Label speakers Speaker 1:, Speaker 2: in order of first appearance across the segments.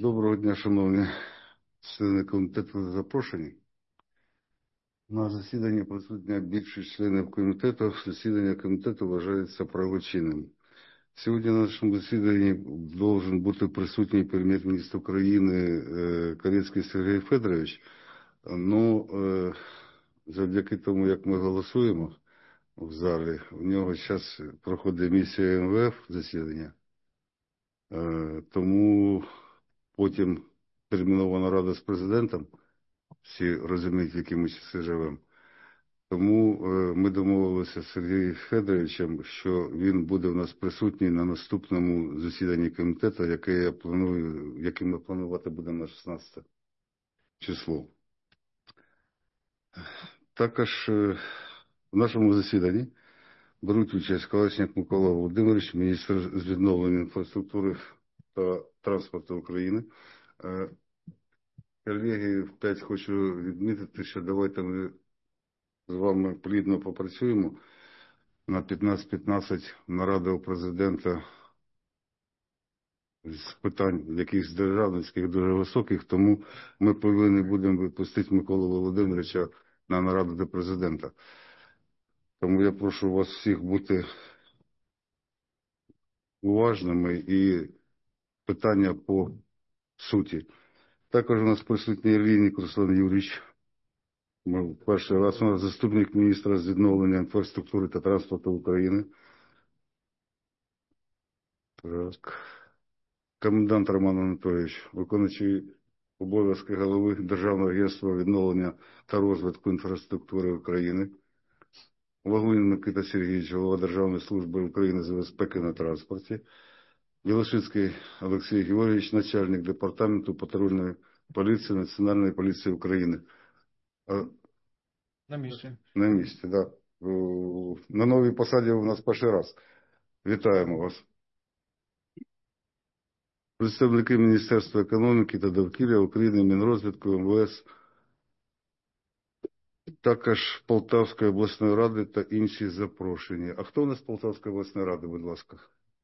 Speaker 1: Доброго дня, шановні члени комітету запрошені. На засіданні присутня більшість членів комітету. Засідання комітету вважається правочинним. Сьогодні на нашому засіданні должен бути присутній прем'єр-міністр України Корецький Сергій Федорович. Но завдяки тому, як ми голосуємо в залі, у нього зараз проходить місія МВФ засідання. Тому потім термінова нарада з президентом, всі розуміють, в якій ми часи живемо. Тому ми домовилися з Сергієм Федоровичем, що він буде у нас присутній на наступному засіданні комітету, яке ми планувати будемо на 16 число. Також в нашому засіданні беруть участь Колесник Микола Володимирович, міністр з відновлення інфраструктури та транспорту України. Колеги, вп'ять хочу відмітити, що давайте ми з вами плідно попрацюємо на 15-15 наради у президента з питань якихось державницьких дуже високих, тому ми повинні будемо випустити Миколу Володимировича на нараду до президента. Тому я прошу вас всіх бути уважними і питання по суті. Також у нас присутній Ільїнік Руслан Юрійович. Ми перший раз у нас заступник міністра з відновлення інфраструктури та транспорту України. Так. Комендант Роман Анатолійович, виконуючий обов'язки голови Державного агентства відновлення та розвитку інфраструктури України. Вагунін Микита Сергійович, голова Державної служби України з безпеки на транспорті. Білошицький Олексій Георгійович, начальник департаменту патрульної поліції Національної поліції України.
Speaker 2: На місці.
Speaker 1: На місці, так. Да. На новій посаді у нас перший раз. Вітаємо вас. Представники Міністерства економіки та довкілля України, Мінрозвитку, МВС, також Полтавської обласної ради та інші запрошені. А хто у нас з Полтавської обласної ради, будь ласка?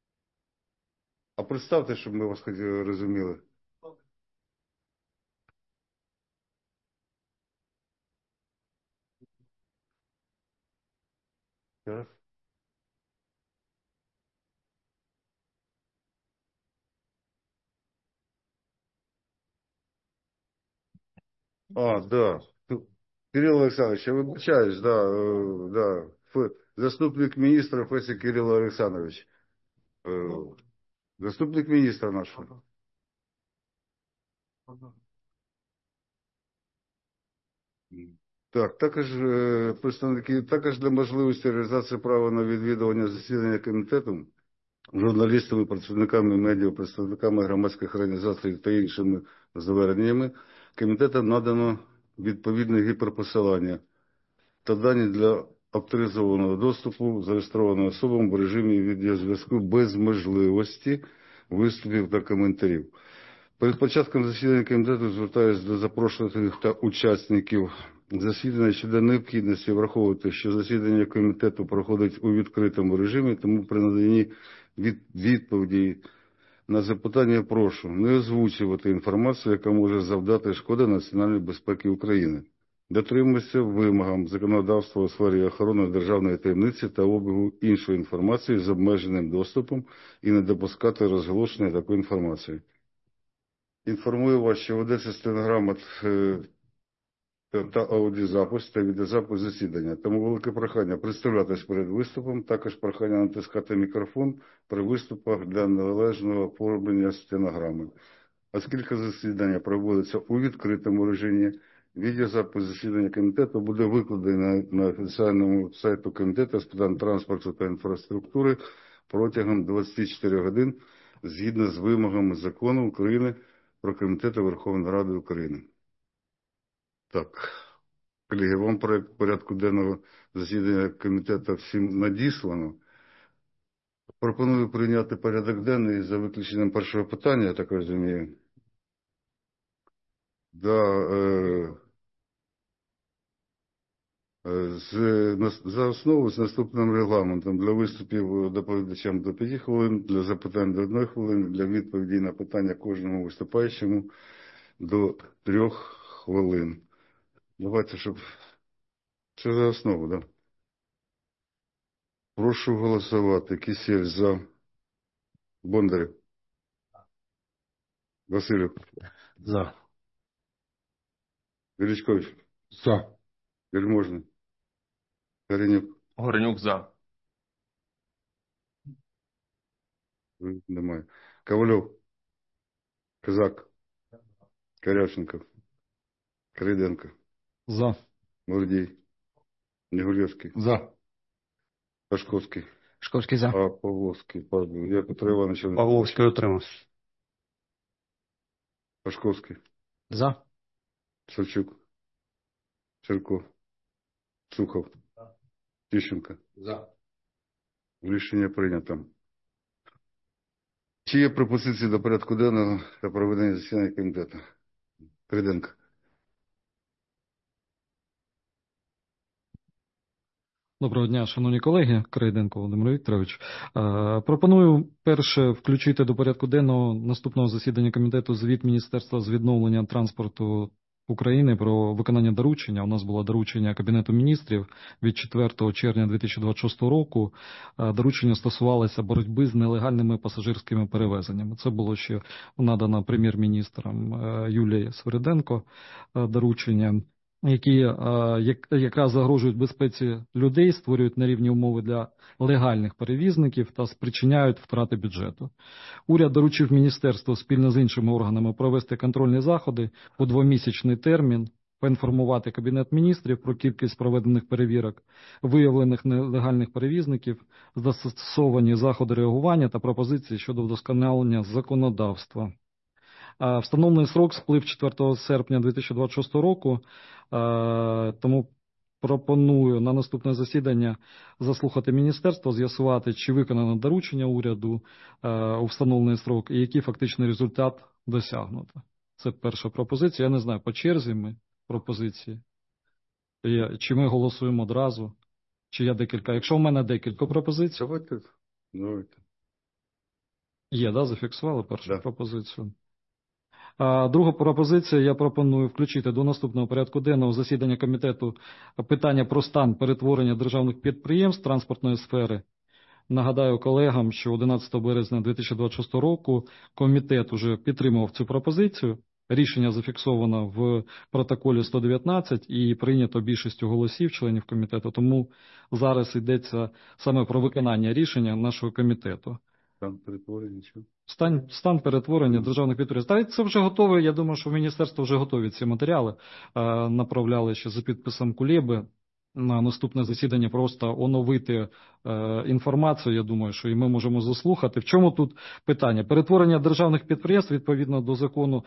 Speaker 1: А представте, щоб ми вас розуміли. Так. Да. Кирилл Олександрович, я вибачаюсь, да. Заступник міністра Фесик Кирилл Олександрович. Заступник міністра нашого. Так, також для можливості реалізації права на відвідування засідання комітету журналістами, працівниками медіа, представниками громадських організацій та іншими зверненнями комітетам надано відповідне гіперпосилання та дані для авторизованого доступу зареєстрованим особам в режимі відеозв'язку без можливості виступів та коментарів. Перед початком засідання комітету звертаюся до запрошених та учасників засідання щодо необхідності враховувати, що засідання комітету проходить у відкритому режимі, тому при наданні відповіді на запитання прошу не озвучувати інформацію, яка може завдати шкоди національній безпеці України. Дотримуйтеся вимогам законодавства у сфері охорони державної таємниці та обігу іншої інформації з обмеженим доступом і не допускати розголошення такої інформації. Інформую вас, що ведеться стенограма та аудіозапис та відеозапис засідання. Тому велике прохання представлятись перед виступом, також прохання натискати мікрофон при виступах для належного оформлення стенограми. Оскільки засідання проводиться у відкритому режимі, відеозапис засідання комітету буде викладений на офіційному сайту комітету з питань транспорту та інфраструктури протягом 24 годин згідно з вимогами закону України про комітети Верховної Ради України. Так, колеги, вам проект порядку денного засідання комітету всім надіслано. Пропоную прийняти порядок денний за виключенням першого питання, я так розумію. Да, За основу з наступним регламентом: для виступів доповідачам до 5 хвилин, для запитань до 1 хвилини, для відповіді на питання кожному виступаючому до 3 хвилин. Давайте, щоб це за основу, да? Прошу голосувати. Кисєль за. Бондарев. Васильев.
Speaker 2: За.
Speaker 1: Величкович.
Speaker 2: За.
Speaker 1: Вельможний. Горенюк.
Speaker 3: Горенюк за.
Speaker 1: Немає. Ковальов. Козак. Корявченков. Криденко.
Speaker 2: За.
Speaker 1: Мордій. Негулевський.
Speaker 2: За.
Speaker 1: Пашковський.
Speaker 4: Шковський за.
Speaker 1: А Павловський. Я Петро Іванович.
Speaker 2: Павловський утримався.
Speaker 1: Пашковський.
Speaker 4: За.
Speaker 1: Савчук. Черков. Сухов. Тищенко.
Speaker 2: За.
Speaker 1: Рішення прийнято. Чи є пропозиції до порядку денного та проведення засідання комітету? Криденко.
Speaker 5: Доброго дня, шановні колеги. Крейденко Володимир Вікторович. Пропоную перше включити до порядку денного наступного засідання комітету звіт Міністерства з відновлення транспорту України про виконання доручення. У нас було доручення Кабінету міністрів від 4 червня 2026 року. Доручення стосувалося боротьби з нелегальними пасажирськими перевезеннями. Це було ще надано прем'єр-міністром Юлією Свириденко доручення, які якраз загрожують безпеці людей, створюють нерівні умови для легальних перевізників та спричиняють втрати бюджету. Уряд доручив міністерству спільно з іншими органами провести контрольні заходи у 2-місячний термін, поінформувати Кабінет міністрів про кількість проведених перевірок, виявлених нелегальних перевізників, застосовані заходи реагування та пропозиції щодо вдосконалення законодавства. Встановлений срок сплив 4 серпня 2026 року, тому пропоную на наступне засідання заслухати міністерство, з'ясувати, чи виконано доручення уряду у встановлений срок і який фактичний результат досягнуто. Це перша пропозиція. Я не знаю, по черзі ми пропозиції, чи ми голосуємо одразу, чи я декілька. Якщо в мене декілька пропозицій.
Speaker 1: Давайте.
Speaker 5: Є, да, зафіксували першу
Speaker 1: Да.
Speaker 5: пропозицію. Друга пропозиція, я пропоную включити до наступного порядку денного засідання комітету питання про стан перетворення державних підприємств транспортної сфери. Нагадаю колегам, що 11 березня 2026 року комітет уже підтримував цю пропозицію. Рішення зафіксовано в протоколі 119 і прийнято більшістю голосів членів комітету, тому зараз йдеться саме про виконання рішення нашого комітету.
Speaker 1: Там перетворення, що?
Speaker 5: Стан перетворення державних підприємств. Та це вже готове. Я думаю, що в міністерство вже готові ці матеріали. Направляли ще за підписом Кулеби на наступне засідання просто оновити інформацію. Я думаю, що і ми можемо заслухати. В чому тут питання? Перетворення державних підприємств відповідно до закону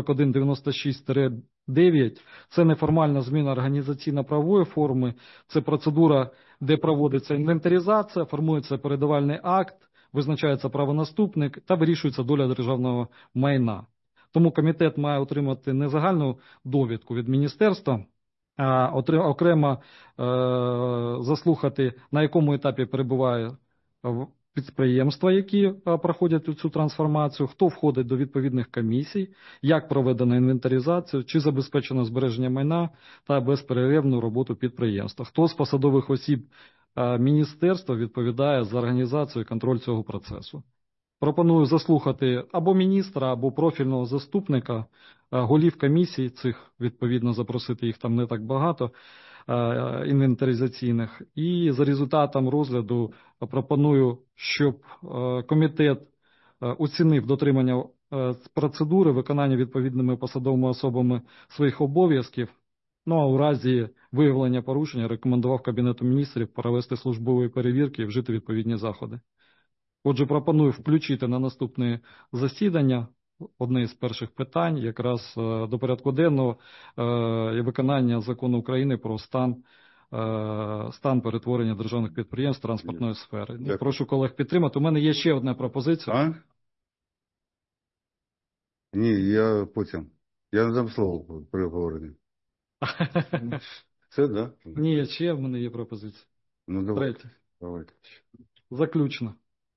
Speaker 5: 4196-9 – це неформальна зміна організаційно-правової форми, це процедура, де проводиться інвентаризація, формується передавальний акт, визначається правонаступник та вирішується доля державного майна. Тому комітет має отримати не загальну довідку від міністерства, а окремо заслухати, на якому етапі перебуває підприємства, які проходять цю трансформацію, хто входить до відповідних комісій, як проведена інвентаризація, чи забезпечено збереження майна та безперервну роботу підприємства, хто з посадових осіб міністерство відповідає за організацію і контроль цього процесу. Пропоную заслухати або міністра, або профільного заступника, голів комісій цих, відповідно, запросити їх там не так багато, інвентаризаційних. І за результатом розгляду пропоную, щоб комітет оцінив дотримання процедури виконання відповідними посадовими особами своїх обов'язків. Ну, а у разі виявлення порушення рекомендував Кабінету міністрів провести службові перевірки і вжити відповідні заходи. Отже, пропоную включити на наступне засідання одне з перших питань, якраз до порядку денного виконання Закону України про стан перетворення державних підприємств транспортної сфери.
Speaker 1: Дякую.
Speaker 5: Прошу колег підтримати. У мене є ще одна пропозиція.
Speaker 1: Ні, я потім. Я не дам слово при обговоренні. Це, да?
Speaker 5: Ні, ще в мене є пропозиція.
Speaker 1: Ну, давайте.
Speaker 5: Третя.
Speaker 1: Давайте.
Speaker 5: Заключно.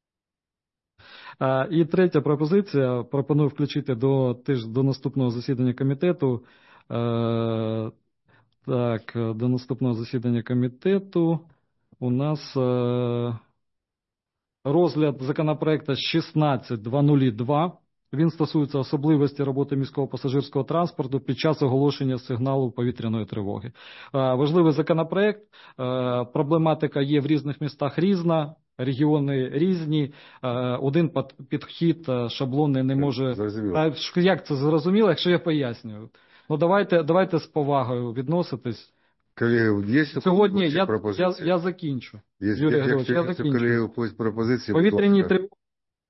Speaker 5: І третя пропозиція. Пропоную включити до наступного засідання комітету. Так, до наступного засідання комітету у нас розгляд законопроекту 16202. Він стосується особливості роботи міського пасажирського транспорту під час оголошення сигналу повітряної тривоги. Важливий законопроект. Проблематика є в різних містах різна, регіони різні. Один підхід шаблонний не може...
Speaker 1: Зрозуміло.
Speaker 5: Як це зрозуміло, якщо я пояснюю? Ну, давайте з повагою відноситись.
Speaker 1: Колеги, є
Speaker 5: Сьогодні
Speaker 1: пропозиції?
Speaker 5: я закінчу.
Speaker 1: Є,
Speaker 5: Юрій Григорович, я
Speaker 1: якщо
Speaker 5: закінчу.
Speaker 1: колеги якісь пропозиції,
Speaker 5: Повітряні
Speaker 1: будь ласка.
Speaker 5: тривоги.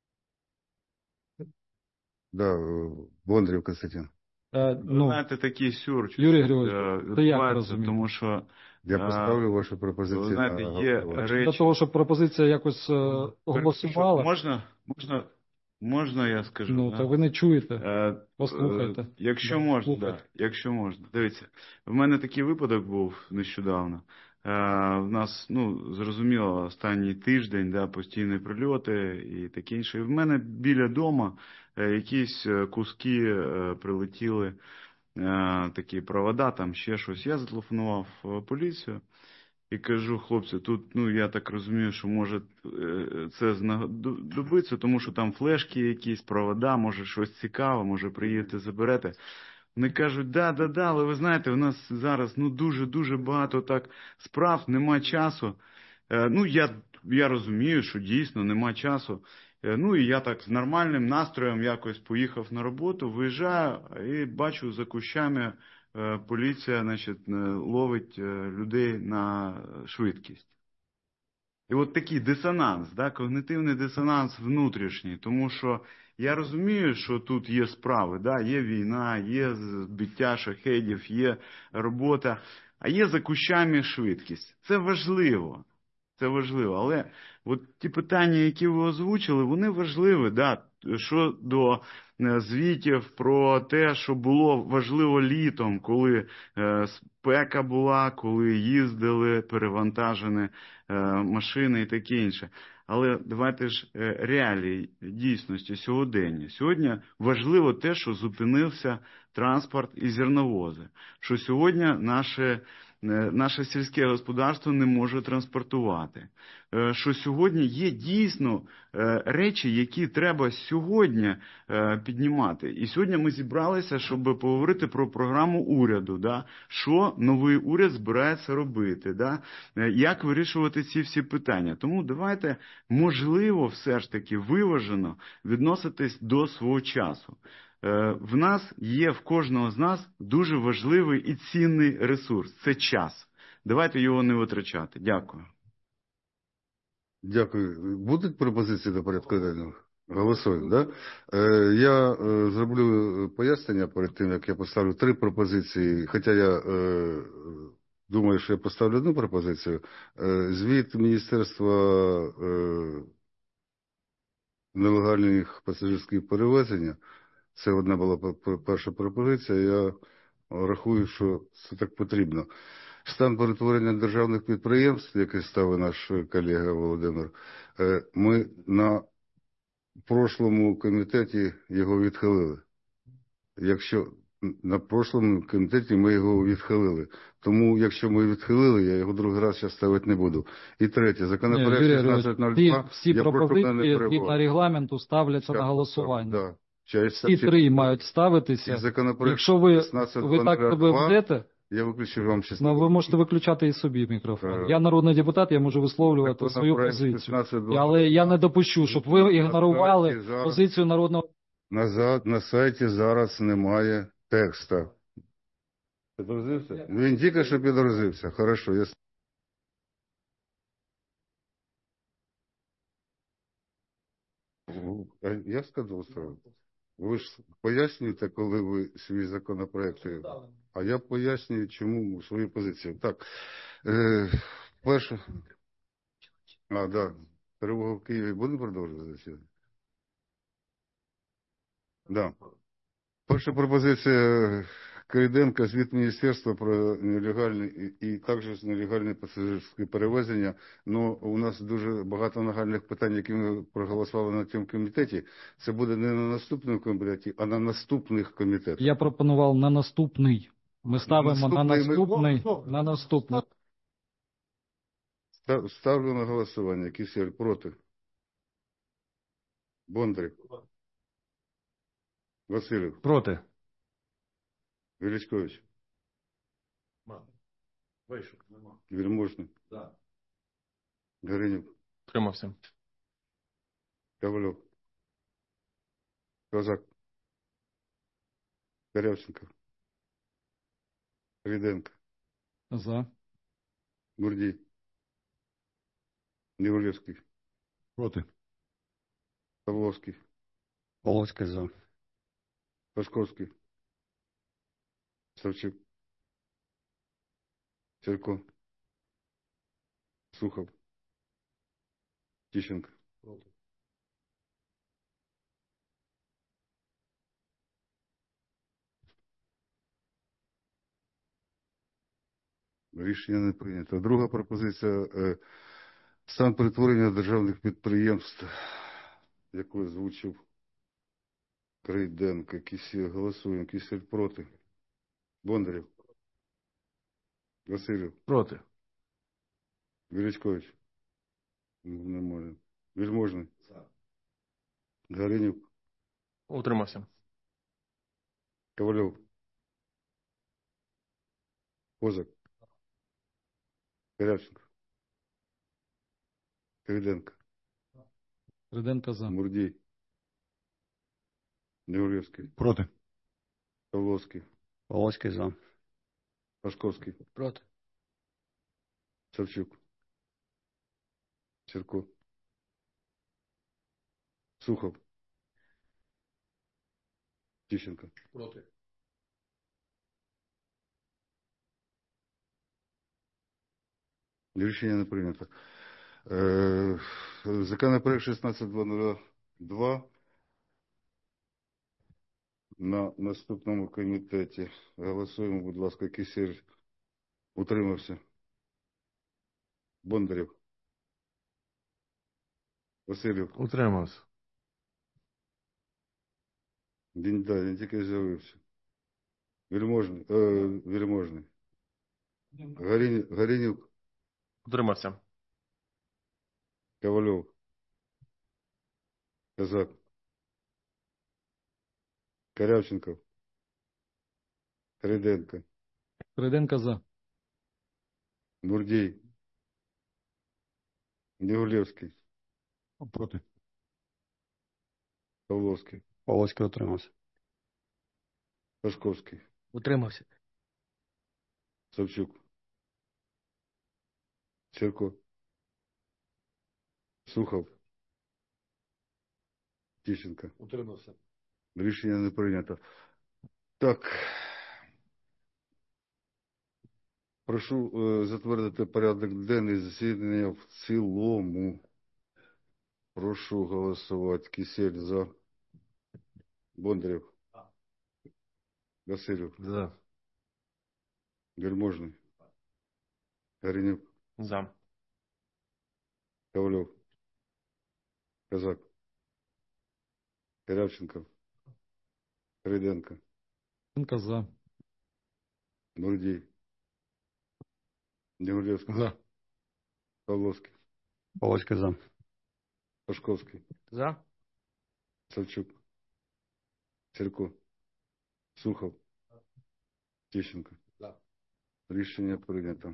Speaker 1: Да, Бондарєв Костянтин.
Speaker 3: Ви знаєте, такий сюр
Speaker 5: Юрій Григорович, це як
Speaker 3: відбувається,
Speaker 5: розумієте?
Speaker 3: тому що
Speaker 1: Я поставлю вашу пропозицію.
Speaker 3: ви знаєте,
Speaker 1: на
Speaker 3: є
Speaker 1: голосування.
Speaker 5: Для
Speaker 3: речі...
Speaker 5: того, щоб пропозиція якось голосувала,
Speaker 3: Можна я скажу?
Speaker 5: ну,
Speaker 3: да?
Speaker 5: то ви не чуєте. Послухайте.
Speaker 3: Якщо
Speaker 5: Да,
Speaker 3: можна,
Speaker 5: слухайте.
Speaker 3: да, якщо можна. Дивіться, в мене такий випадок був нещодавно. В нас, ну, зрозуміло, останній тиждень, да, постійні прильоти і таке інше. І в мене біля дома якісь куски прилетіли, такі провода, там ще щось. Я зателефонував в поліцію. І кажу, хлопці, тут, ну, я так розумію, що може це добитися, тому що там флешки якісь, провода, може щось цікаве, може приїдете, заберете. Вони кажуть, да, але ви знаєте, у нас зараз, ну, дуже багато так справ, нема часу. Ну, я розумію, що дійсно нема часу. Ну, і я так з нормальним настроєм якось поїхав на роботу, виїжджаю і бачу за кущами поліція, значить, ловить людей на швидкість. І от такий дисонанс, да, когнитивний дисонанс внутрішній, тому що я розумію, що тут є справи, да, є війна, є збиття шахедів, є робота, а є за кущами швидкість. Це важливо. Це важливо, але от ті питання, які ви озвучили, вони важливі, да, щодо звітів про те, що було важливо літом, коли спека була, коли їздили перевантажені машини і таке інше. Але давайте ж реалії дійсності сьогодення. Сьогодні важливо те, що зупинився транспорт і зерновози, що сьогодні наше сільське господарство не може транспортувати. Що сьогодні є дійсно речі, які треба сьогодні піднімати. І сьогодні ми зібралися, щоб поговорити про програму уряду, да? Що новий уряд збирається робити, да? Як вирішувати ці всі питання. Тому давайте, можливо, все ж таки виважено відноситись до свого часу. В нас є, в кожного з нас, дуже важливий і цінний ресурс – це час. Давайте його не витрачати. Дякую.
Speaker 1: Дякую. Будуть пропозиції до порядку денного? Голосуємо, да? Я зроблю пояснення перед тим, як я поставлю 3 пропозиції, хоча я думаю, що я поставлю 1 пропозицію. Звіт Міністерства нелегальних пасажирських перевезень. Це одна була перша пропозиція. Я рахую, що це так потрібно. Стан перетворення державних підприємств, який ставив наш колега Володимир, ми на прошлому комітеті його відхилили. Якщо на прошлому комітеті ми його відхилили. Тому, якщо ми відхилили, я його другий раз зараз ставити не буду. І третє, законопроект 1602.
Speaker 5: Всі пропозиції згідно регламенту ставляться на голосування.
Speaker 1: Да.
Speaker 5: Всі 3 мають ставитися. Якщо ви так себе ведете,
Speaker 1: я виключу вам 16.
Speaker 5: Ну, ви можете виключати і собі мікрофон. Я народний депутат, я можу висловлювати свою позицію. Але я не допущу, щоб ви ігнорували позицію народного...
Speaker 1: На сайті зараз немає текста. Підрозився? Він тільки що підрозився. Хорошо. Я сказав, що ви ж пояснюєте, коли ви свій законопроект, а я пояснюю, чому свою позицію. Так, перше. Да. Тривога в Києві. Будемо продовжувати засідання? Да. Перша пропозиція Крейденко, звіт міністерства про нелегальні і також нелегальні пасажирські перевезення. Ну, у нас дуже багато нагальних питань, які ми проголосували на цьому комітеті. Це буде не на наступному комітеті, а на наступних комітетах.
Speaker 5: Я пропонував на наступний. Ми ставимо на
Speaker 1: Наступний
Speaker 5: на наступний.
Speaker 1: Ставлю на голосування. Кисель проти. Бондарів. Васильєв.
Speaker 2: Проти.
Speaker 1: Величкович.
Speaker 2: Вийшов. Нема.
Speaker 1: Вельможний.
Speaker 2: За.
Speaker 1: Горенюк.
Speaker 2: Утримався.
Speaker 1: Ковальов. Козак. Корявченко. Ріденко.
Speaker 5: За.
Speaker 1: Бурдій. Негулевський.
Speaker 2: Проти.
Speaker 1: Павловський.
Speaker 2: Полоцький за.
Speaker 1: Пашковський. Савчук. Серко. Сухов. Тищенко.
Speaker 2: Проти.
Speaker 1: Рішення не прийнято. Друга пропозиція. Стан перетворення державних підприємств, яку озвучив Крейденко. Кисіль. Голосуємо. Кисіль проти. Бондарів. Васильєв.
Speaker 2: Проти.
Speaker 1: Величкович. Немає. Вельможний. Горенюк.
Speaker 2: Утримався.
Speaker 1: Ковальов. Козак. Корявченко. Крейденко.
Speaker 5: Крейденко за.
Speaker 1: Мурдій. Негулевський.
Speaker 2: Проти.
Speaker 1: Павловський.
Speaker 2: Полоцький за.
Speaker 1: Пашковський.
Speaker 2: Проти.
Speaker 1: Савчук. Серко. Сухов. Тищенко.
Speaker 2: Проти.
Speaker 1: Рішення не прийнято. Законопроект 16202 на наступному комітеті. Голосуємо, будь ласка, Кисель. Утримався. Бондарів. Васильєв.
Speaker 2: Утримався.
Speaker 1: Він тільки з'явився. Вельможний. Вельможний. Горенюк.
Speaker 2: Утримався.
Speaker 1: Ковальов. Козак. Корявченко. Крейденко.
Speaker 5: Крейденко за.
Speaker 1: Мурдій. Негулевський.
Speaker 2: Проти.
Speaker 1: Павловський.
Speaker 2: Полоцький утримався.
Speaker 1: Пашковський.
Speaker 2: Утримався.
Speaker 1: Савчук. Серко. Сухов. Тищенко.
Speaker 2: Утримався.
Speaker 1: Рішення не прийнято. Так. Прошу затвердити порядок денний засідання в цілому. Прошу голосувати. Кисель за. Бондарів. Васильєв.
Speaker 2: За.
Speaker 1: Вельможний. Горенюк.
Speaker 2: За.
Speaker 1: Ковалев. Козак. Корявченко. Крейденко.
Speaker 5: Крейденко за.
Speaker 1: Мурдій. Негулевський.
Speaker 2: За.
Speaker 1: Павловський.
Speaker 2: Полоцький за.
Speaker 1: Пашковський.
Speaker 2: За.
Speaker 1: Савчук. Серко. Сухов. Тищенко.
Speaker 2: За.
Speaker 1: Рішення прийнято.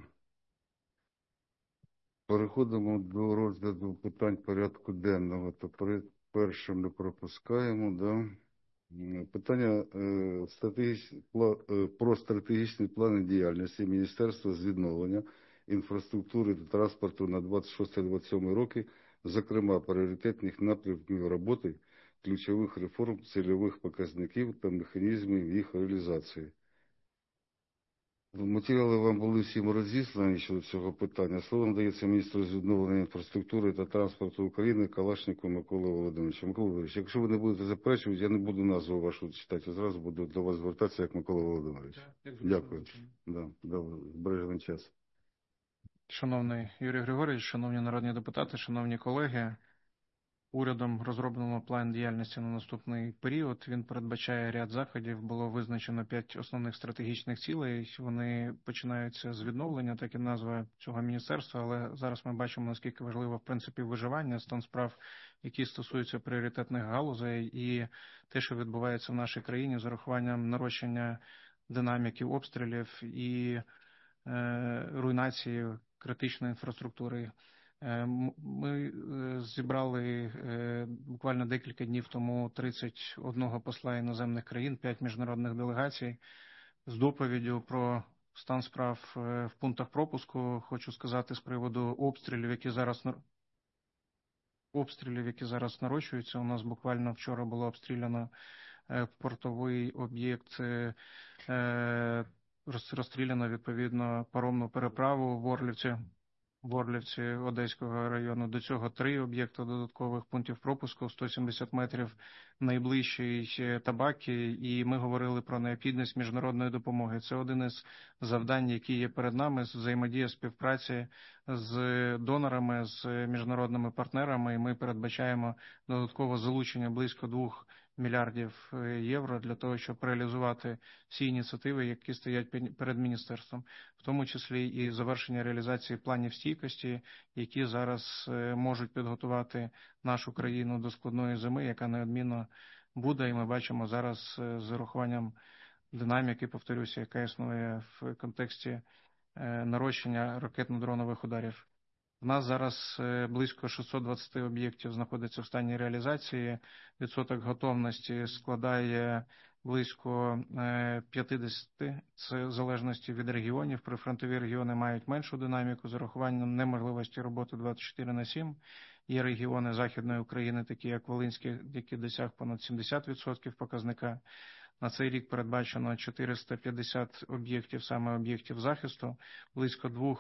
Speaker 1: Переходимо до розгляду питань порядку денного. То перше ми пропускаємо. Да? Питання про стратегічні плани діяльності Міністерства з відновлення інфраструктури та транспорту на 26-27 роки, зокрема пріоритетних напрямків роботи, ключових реформ, цільових показників та механізмів їх реалізації. Матеріали вам були всім розіслані щодо цього питання. Слово надається міністру з відновлення інфраструктури та транспорту України Калашнику Миколі Володимировичу. Микола Володимирович, якщо ви не будете заперечувати, я не буду назву вашу читати. Зразу буду до вас звертатися як Микола Володимирович. Дякую. Да, збережений час.
Speaker 4: Шановний Юрій Григорович, шановні народні депутати, шановні колеги, урядом розроблено план діяльності на наступний період. Він передбачає ряд заходів. Було визначено 5 основних стратегічних цілей. Вони починаються з відновлення, так і назва цього міністерства, але зараз ми бачимо, наскільки важливо, в принципі, виживання, стан справ, які стосуються пріоритетних галузей, і те, що відбувається в нашій країні з урахуванням нарощення динаміки обстрілів і руйнації критичної інфраструктури. Ми зібрали буквально декілька днів тому 31 посла іноземних країн, 5 міжнародних делегацій з доповіддю про стан справ в пунктах пропуску. Хочу сказати з приводу обстрілів, які зараз нарощуються. У нас буквально вчора було обстріляно портовий об'єкт, розстріляно відповідно паромну переправу в Орлівці Одеського району. До цього 3 об'єкти додаткових пунктів пропуску, 170 метрів найближчий Табаки, і ми говорили про необхідність міжнародної допомоги. Це один із завдань, які є перед нами, взаємодія, співпраці з донорами, з міжнародними партнерами, і ми передбачаємо додаткове залучення близько 2 мільярдів євро для того, щоб реалізувати всі ініціативи, які стоять перед міністерством, в тому числі і завершення реалізації планів стійкості, які зараз можуть підготувати нашу країну до складної зими, яка неодмінно буде, і ми бачимо зараз з урахуванням динаміки, повторюся, яка існує в контексті нарощення ракетно-дронових ударів. У нас зараз близько 620 об'єктів знаходиться в стані реалізації. Відсоток готовності складає близько 50, це в залежності від регіонів. Прифронтові регіони мають меншу динаміку з урахуванням неможливості роботи 24/7. Є регіони Західної України, такі як Волинський, які досяг понад 70% показника. На цей рік передбачено 450 об'єктів, саме об'єктів захисту, близько 2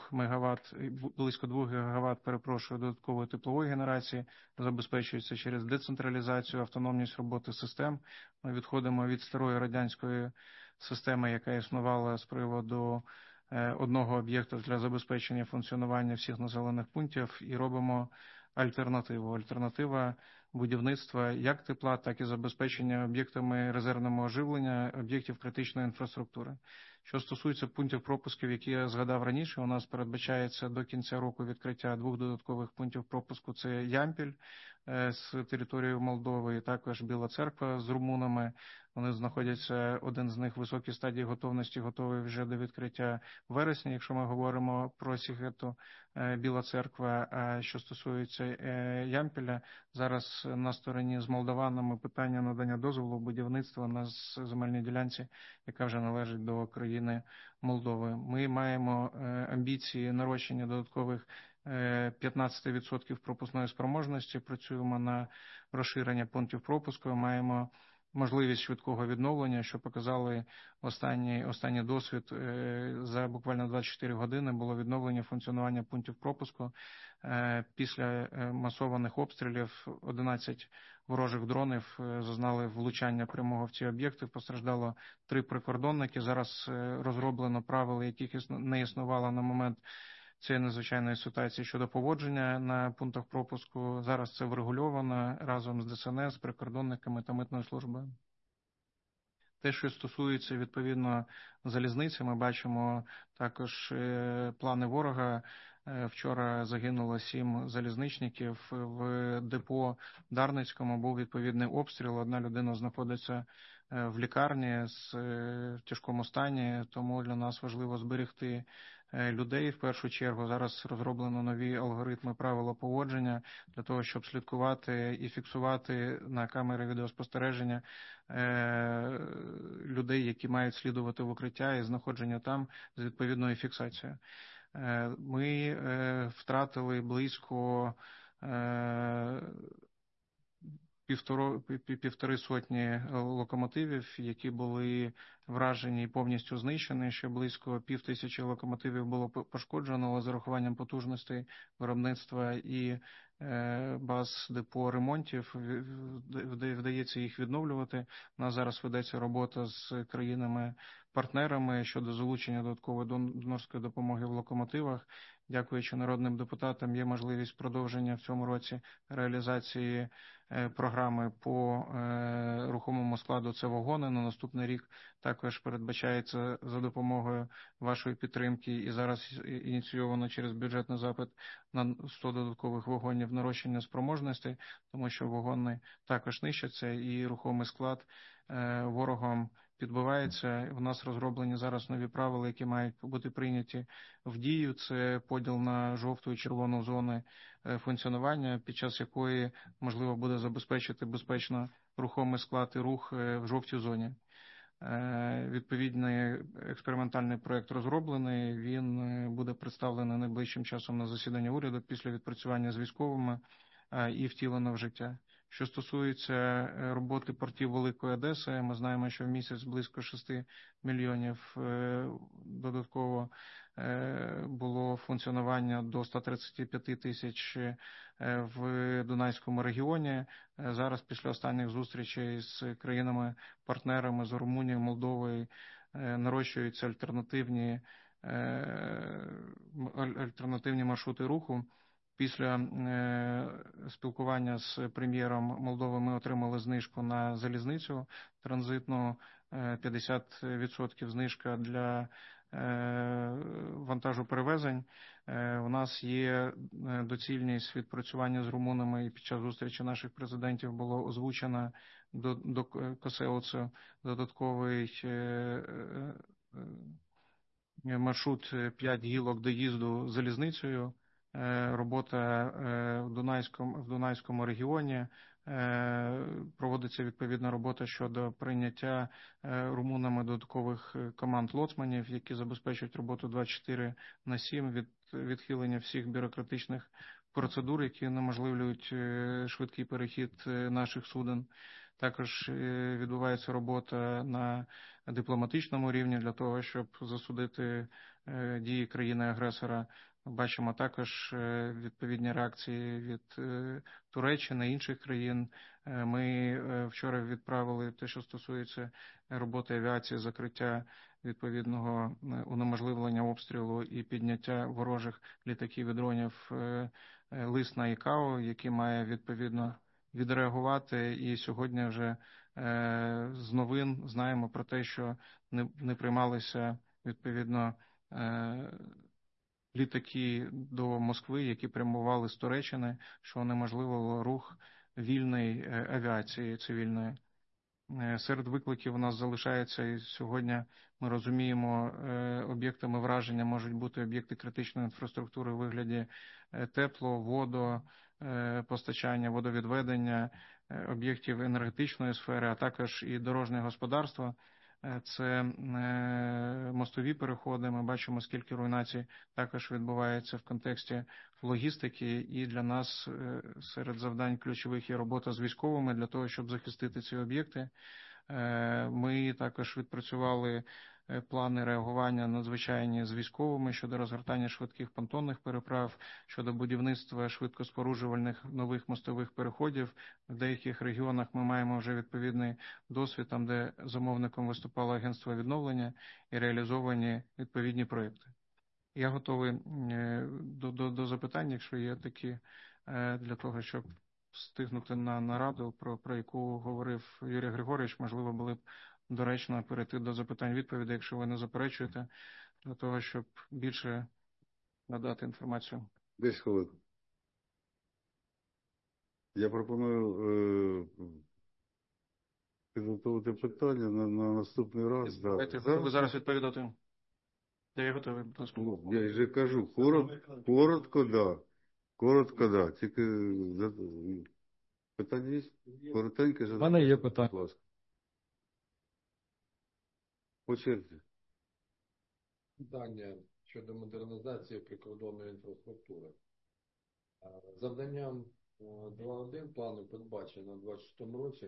Speaker 4: ГВт, додаткової теплової генерації забезпечується через децентралізацію, автономність роботи систем. Ми відходимо від старої радянської системи, яка існувала з приводу одного об'єкту для забезпечення функціонування всіх населених пунктів, і робимо альтернативу. Альтернатива будівництва як тепла, так і забезпечення об'єктами резервного оживлення об'єктів критичної інфраструктури. Що стосується пунктів пропусків, які я згадав раніше, у нас передбачається до кінця року відкриття 2 додаткових пунктів пропуску. Це Ямпіль з території Молдови і також Біла Церква з румунами. Вони знаходяться, один з них в високій стадії готовності, готовий вже до відкриття вересня, якщо ми говоримо про Сігету, Біла Церква. А що стосується Ямпіля, зараз на стороні з молдаванами питання надання дозволу будівництва на земельній ділянці, яка вже належить до країни Молдови. Ми маємо амбіції нарощення додаткових 15% пропускної спроможності, працюємо на розширення пунктів пропуску, маємо можливість швидкого відновлення, що показали останній досвід. За буквально 24 години було відновлення функціонування пунктів пропуску. Після масованих обстрілів 11 ворожих дронів зазнали влучання прямого в ці об'єкти. Постраждало 3 прикордонники. Зараз розроблено правила, яких не існувало на момент цієї надзвичайної ситуації щодо поводження на пунктах пропуску. Зараз це врегульовано разом з ДСНС, прикордонниками та митною службою. Те, що стосується, відповідно, залізниці, ми бачимо також плани ворога. Вчора загинуло 7 залізничників. В депо Дарницькому був відповідний обстріл. Одна людина знаходиться в лікарні в тяжкому стані, тому для нас важливо зберегти людей в першу чергу. Зараз розроблено нові алгоритми правила поводження для того, щоб слідкувати і фіксувати на камери відеоспостереження людей, які мають слідувати в укриття і знаходження там з відповідною фіксацією. Ми втратили близько півтори сотні локомотивів, які були вражені і повністю знищені. Ще близько 5000 локомотивів було пошкоджено, але з урахуванням потужностей виробництва і баз депо ремонтів вдається їх відновлювати. У нас зараз ведеться робота з країнами-партнерами щодо залучення додаткової донорської допомоги в локомотивах. Дякуючи народним депутатам, є можливість продовження в цьому році реалізації програми по рухомому складу. Це вагони. На наступний рік також передбачається за допомогою вашої підтримки і зараз ініційовано через бюджетний запит на 100 додаткових вагонів нарощення спроможностей, тому що вагони також нищаться і рухомий склад ворогом підбивається. У нас розроблені зараз нові правила, які мають бути прийняті в дію. Це поділ на жовту і червону зони функціонування, під час якої можливо буде забезпечити безпечно рухомий склад і рух в жовтій зоні. Відповідний експериментальний проєкт розроблений, він буде представлений найближчим часом на засідання уряду після відпрацювання з військовими і втілено в життя. Що стосується роботи портів Великої Одеси, ми знаємо, що в місяць близько 6 мільйонів додатково було функціонування до 135 тисяч в Дунайському регіоні. Зараз після останніх зустрічей з країнами-партнерами, з Румунією, Молдовою, нарощуються альтернативні маршрути руху. Після спілкування з прем'єром Молдови ми отримали знижку на залізницю транзитну, 50% знижка для вантажу перевезень. У нас є доцільність відпрацювання з румунами, і під час зустрічі наших президентів було озвучено до Косеуцу додатковий маршрут 5 гілок доїзду залізницею. Робота в Дунайському регіоні, проводиться відповідна робота щодо прийняття румунами додаткових команд лоцманів, які забезпечують роботу 24/7 від відхилення всіх бюрократичних процедур, які неможливлюють швидкий перехід наших суден. Також відбувається робота на дипломатичному рівні для того, щоб засудити дії країни-агресора. Бачимо також відповідні реакції від Туреччини, інших країн. Ми вчора відправили те, що стосується роботи авіації, закриття відповідного унеможливлення обстрілу і підняття ворожих літаків і дронів, лист на ІКАО, який має відповідно відреагувати. І сьогодні вже з новин знаємо про те, що не приймалися відповідно літаки до Москви, які прямували з Туреччини, що унеможливило рух вільної авіації цивільної. Серед викликів у нас залишається, і сьогодні ми розуміємо, об'єктами враження можуть бути об'єкти критичної інфраструктури у вигляді тепло, водопостачання, водовідведення, об'єктів енергетичної сфери, а також і дорожнє господарство. Це мостові переходи. Ми бачимо, скільки руйнацій також відбувається в контексті логістики. І для нас серед завдань ключових є робота з військовими для того, щоб захистити ці об'єкти. Ми також відпрацювали плани реагування надзвичайні з військовими щодо розгортання швидких понтонних переправ, щодо будівництва швидкоспоруджувальних нових мостових переходів. В деяких регіонах ми маємо вже відповідний досвід, там де замовником виступало агентство відновлення і реалізовані відповідні проєкти. Я готовий до запитань, якщо є такі, для того, щоб встигнути на нараду, про яку говорив Юрій Григорович, можливо, було б доречно перейти до запитань-відповідей, якщо ви не заперечуєте, для того, щоб більше надати інформацію.
Speaker 1: 10 хвилин. Я пропоную підготувати питання на наступний раз.
Speaker 4: Давайте, ви зараз відповідати. Я готовий, будь ласка.
Speaker 1: Я вже кажу, коротко, да. Коротко, да. Тільки питання є? Коротеньке
Speaker 5: У
Speaker 1: задати.
Speaker 5: мене є питання.
Speaker 1: Будь ласка. По черзі.
Speaker 6: Питання щодо модернізації прикордонної інфраструктури. Завданням 2.1 плану передбачено у 26 році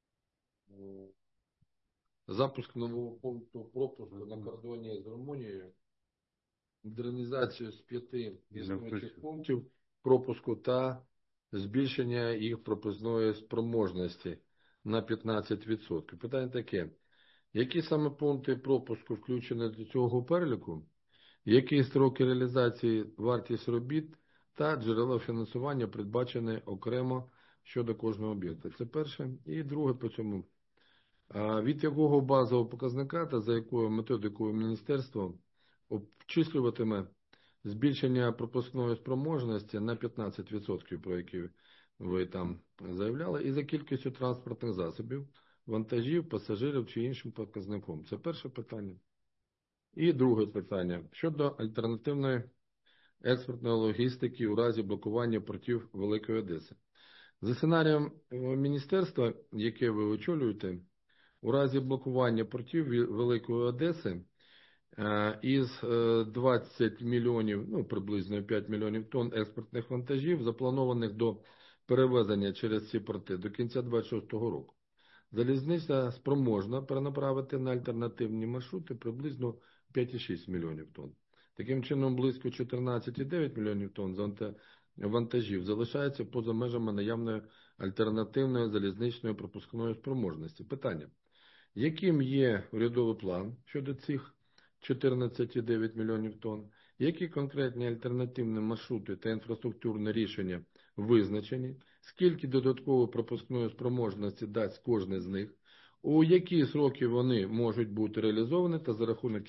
Speaker 6: запуск нового пункту пропуску на кордоні з Румунією, модернізацію з 5 існуючих пунктів пропуску та збільшення їх пропускної спроможності на 15%. Питання таке: які саме пункти пропуску включені до цього переліку, які строки реалізації, вартість робіт та джерела фінансування передбачені окремо щодо кожного об'єкта? Це перше. І друге по цьому. Від якого базового показника та за якою методикою міністерство обчислюватиме збільшення пропускної спроможності на 15%, про які ви там заявляли, і за кількістю транспортних засобів, вантажів, пасажирів чи іншим показником? Це перше питання. І друге питання щодо альтернативної експортної логістики у разі блокування портів Великої Одеси. За сценарієм міністерства, яке ви очолюєте, у разі блокування портів Великої Одеси із 20 мільйонів, приблизно 5 мільйонів тонн експортних вантажів, запланованих до перевезення через ці порти до кінця 2026 року, залізниця спроможна перенаправити на альтернативні маршрути приблизно 5,6 мільйонів тонн. Таким чином, близько 14,9 мільйонів тонн вантажів залишається поза межами наявної альтернативної залізничної пропускної спроможності. Питання: яким є урядовий план щодо цих 14,9 мільйонів тонн? Які конкретні альтернативні маршрути та інфраструктурні рішення визначені? Скільки додаткової пропускної спроможності дасть кожне з них? У які сроки вони можуть бути реалізовані та за рахунок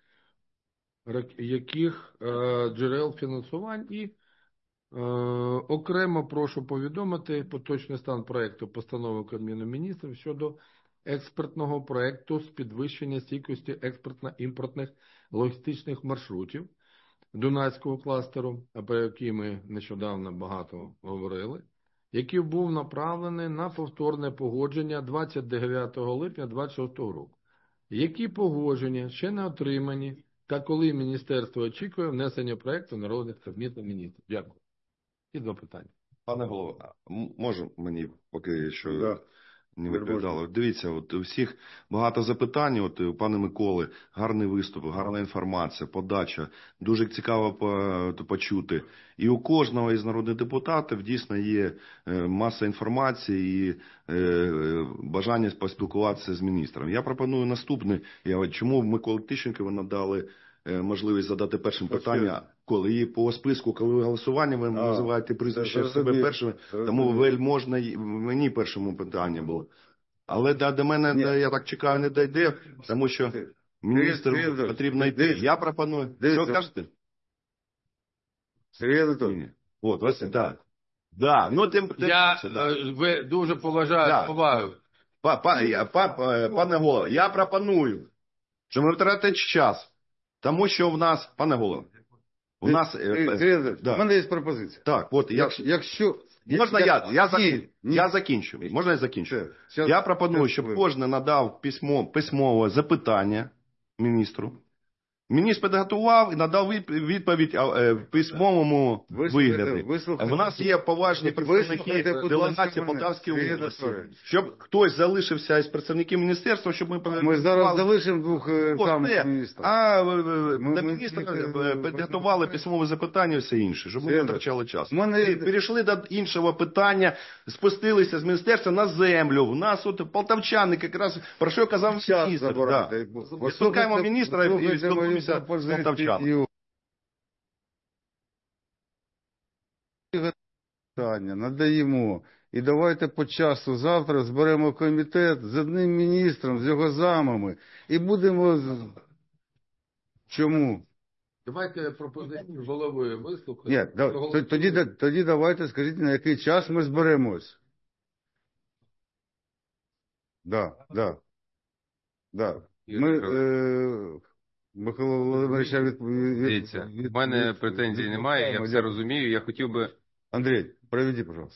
Speaker 6: яких джерел фінансувань? І окремо прошу повідомити поточний стан проекту постанови Кабміну міністрів щодо експертного проекту з підвищення стійкості експортно-імпортних логістичних маршрутів Дунайського кластеру, про який ми нещодавно багато говорили, який був направлений на повторне погодження 29 липня 2026 року. Які погодження ще не отримані та коли міністерство очікує внесення проекту на розгляд Кабінету міністрів? Дякую. І два питання.
Speaker 7: Пане голово, може мені поки що
Speaker 1: Да.
Speaker 7: не відповідало? Дивіться, от у всіх багато запитань, от у пана Миколи, гарний виступ, гарна інформація, подача, дуже цікаво почути. І у кожного із народних депутатів дійсно є маса інформації і бажання поспілкуватися з міністром. Я пропоную наступне. Чому Миколі Тищенкову надали можливість задати першим питання, коли і по списку, коли голосування, ви називаєте прізвище себе першим, тому можна мені першому питання було. Але до мене, я так чекаю, не дійде, тому що міністру потрібно йти. Я пропоную. Що кажете?
Speaker 1: Сергій Анатолійович.
Speaker 7: От, ось, так. Да.
Speaker 6: Ви дуже поважаєте повагу.
Speaker 7: Пане голово, я пропоную, що ми втратимо час. Тому що в нас, пане голово, у нас...
Speaker 1: У мене є пропозиція.
Speaker 7: Так, от,
Speaker 1: якщо...
Speaker 7: Можна я закінчу? Можна я закінчу? Я пропоную, щоб кожен надав письмове запитання міністру. Міністр підготував і надав відповідь в письмовому вигляді. В нас є поважні представники делегації Полтавської області. Щоб хтось залишився із представників міністерства, щоб
Speaker 1: ми зараз залишимо двох міністрів.
Speaker 7: А на міністра підготували письмове запитання і все інше, щоб ми не втрачали час. Перейшли до іншого питання, спустилися з міністерства на землю. У нас от полтавчани, якраз про що казав міністр. Відпускаємо міністра і спілкуємося з полтавчанами.
Speaker 1: Надаємо. І давайте по часу завтра зберемо комітет з одним міністром, з його замами. І будемо... Чому?
Speaker 6: Давайте пропозицію голови вислухаємо.
Speaker 1: Ні, тоді давайте скажіть, на який час ми зберемось. Да. Ми... Михайло Володимировича
Speaker 8: Дивіться, в мене претензій немає, я все розумію, я хотів би...
Speaker 1: Андрій, проведи, пожалуйста.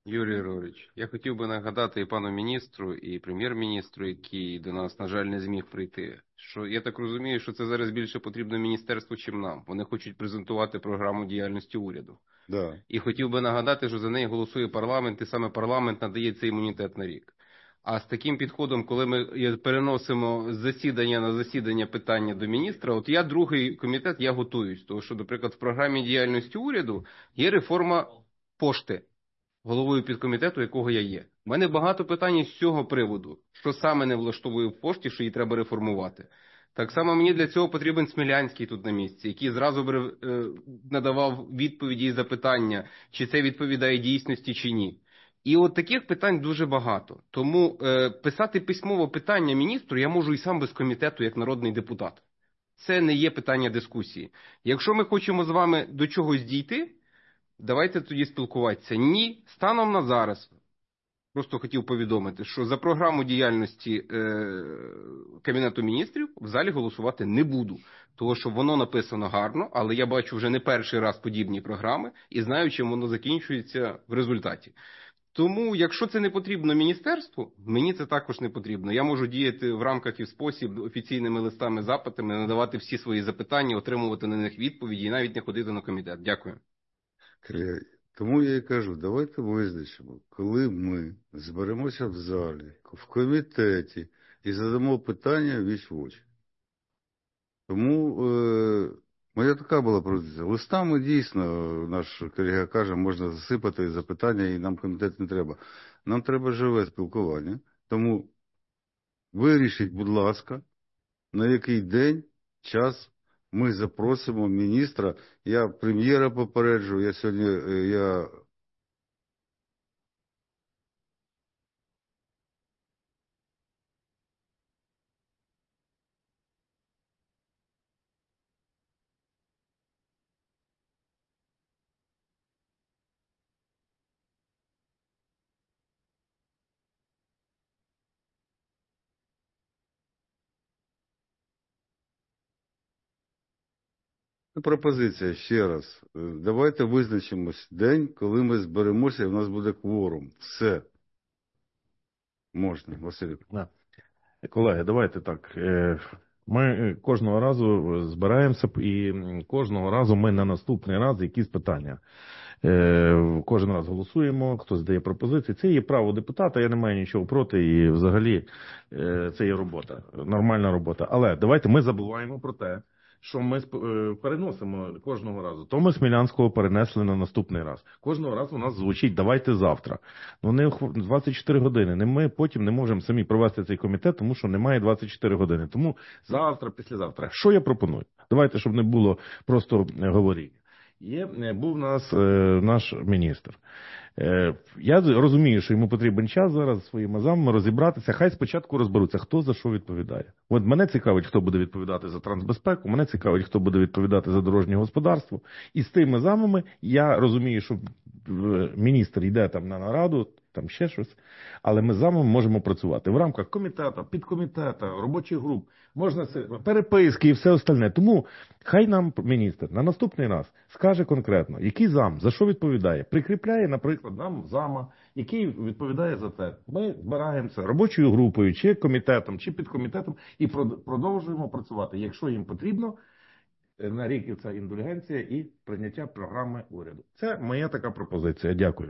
Speaker 8: Юрій Григорович, я хотів би нагадати і пану міністру, і прем'єр-міністру, який до нас, на жаль, не зміг прийти, що я так розумію, що це зараз більше потрібно міністерству, чим нам. Вони хочуть презентувати програму діяльності уряду.
Speaker 1: Да.
Speaker 8: І хотів би нагадати, що за неї голосує парламент, і саме парламент надає цей імунітет на рік. А з таким підходом, коли ми переносимо з засідання на засідання питання до міністра, от я другий комітет, я готуюсь. Тому що, наприклад, в програмі діяльності уряду є реформа пошти, головою підкомітету, якого я є. У мене багато питань з цього приводу, що саме не влаштовує в пошті, що її треба реформувати. Так само мені для цього потрібен Смілянський тут на місці, який зразу б надавав відповіді і запитання, чи це відповідає дійсності, чи ні. І от таких питань дуже багато. Тому писати письмово питання міністру я можу і сам без комітету, як народний депутат. Це не є питання дискусії. Якщо ми хочемо з вами до чогось дійти, давайте тоді спілкуватися. Ні, станом на зараз, просто хотів повідомити, що за програму діяльності Кабінету міністрів в залі голосувати не буду. Тому що воно написано гарно, але я бачу вже не перший раз подібні програми і знаю, чим воно закінчується в результаті. Тому, якщо це не потрібно міністерству, мені це також не потрібно. Я можу діяти в рамках і в спосіб офіційними листами, запитами, надавати всі свої запитання, отримувати на них відповіді і навіть не ходити на комітет. Дякую.
Speaker 1: Тому я і кажу, давайте визначимо, коли ми зберемося в залі, в комітеті і задамо питання віч в очі. Тому моя така була позиція. Листами дійсно, наш колега каже, можна засипати запитання і нам комітет не треба. Нам треба живе спілкування. Тому вирішіть, будь ласка, на який день, час ми запросимо міністра. Я прем'єра попереджу, я сьогодні, пропозиція ще раз. Давайте визначимось день, коли ми зберемося і в нас буде кворум. Все. Можна, Василь.
Speaker 9: Да. Колеги, давайте так. Ми кожного разу збираємося і кожного разу ми на наступний раз якісь питання. Кожен раз голосуємо, хто задає пропозиції. Це є право депутата, я не маю нічого проти і взагалі це є робота, нормальна робота. Але давайте ми забуваємо про те, що ми переносимо кожного разу. То ми Смілянського перенесли на наступний раз. Кожного разу у нас звучить «давайте завтра». Ну не 24 години. Ми потім не можемо самі провести цей комітет, тому що немає 24 години. Тому завтра, післязавтра. Що я пропоную? Давайте, щоб не було просто говоріння. Був у нас наш міністр. Я розумію, що йому потрібен час зараз своїми замами розібратися. Хай спочатку розберуться, хто за що відповідає. От мене цікавить, хто буде відповідати за трансбезпеку, мене цікавить, хто буде відповідати за дорожнє господарство. І з тими замами я розумію, що міністр йде там на нараду, там ще щось, але ми з вами можемо працювати в рамках комітету, підкомітету, робочих груп, можна переписки і все остальне. Тому хай нам міністр на наступний раз скаже конкретно, який зам, за що відповідає, прикріпляє, наприклад, нам зама, який відповідає за це. Ми збираємося робочою групою, чи комітетом, чи підкомітетом і продовжуємо працювати, якщо їм потрібно, на рік ця індульгенція і прийняття програми уряду. Це моя така пропозиція. Дякую.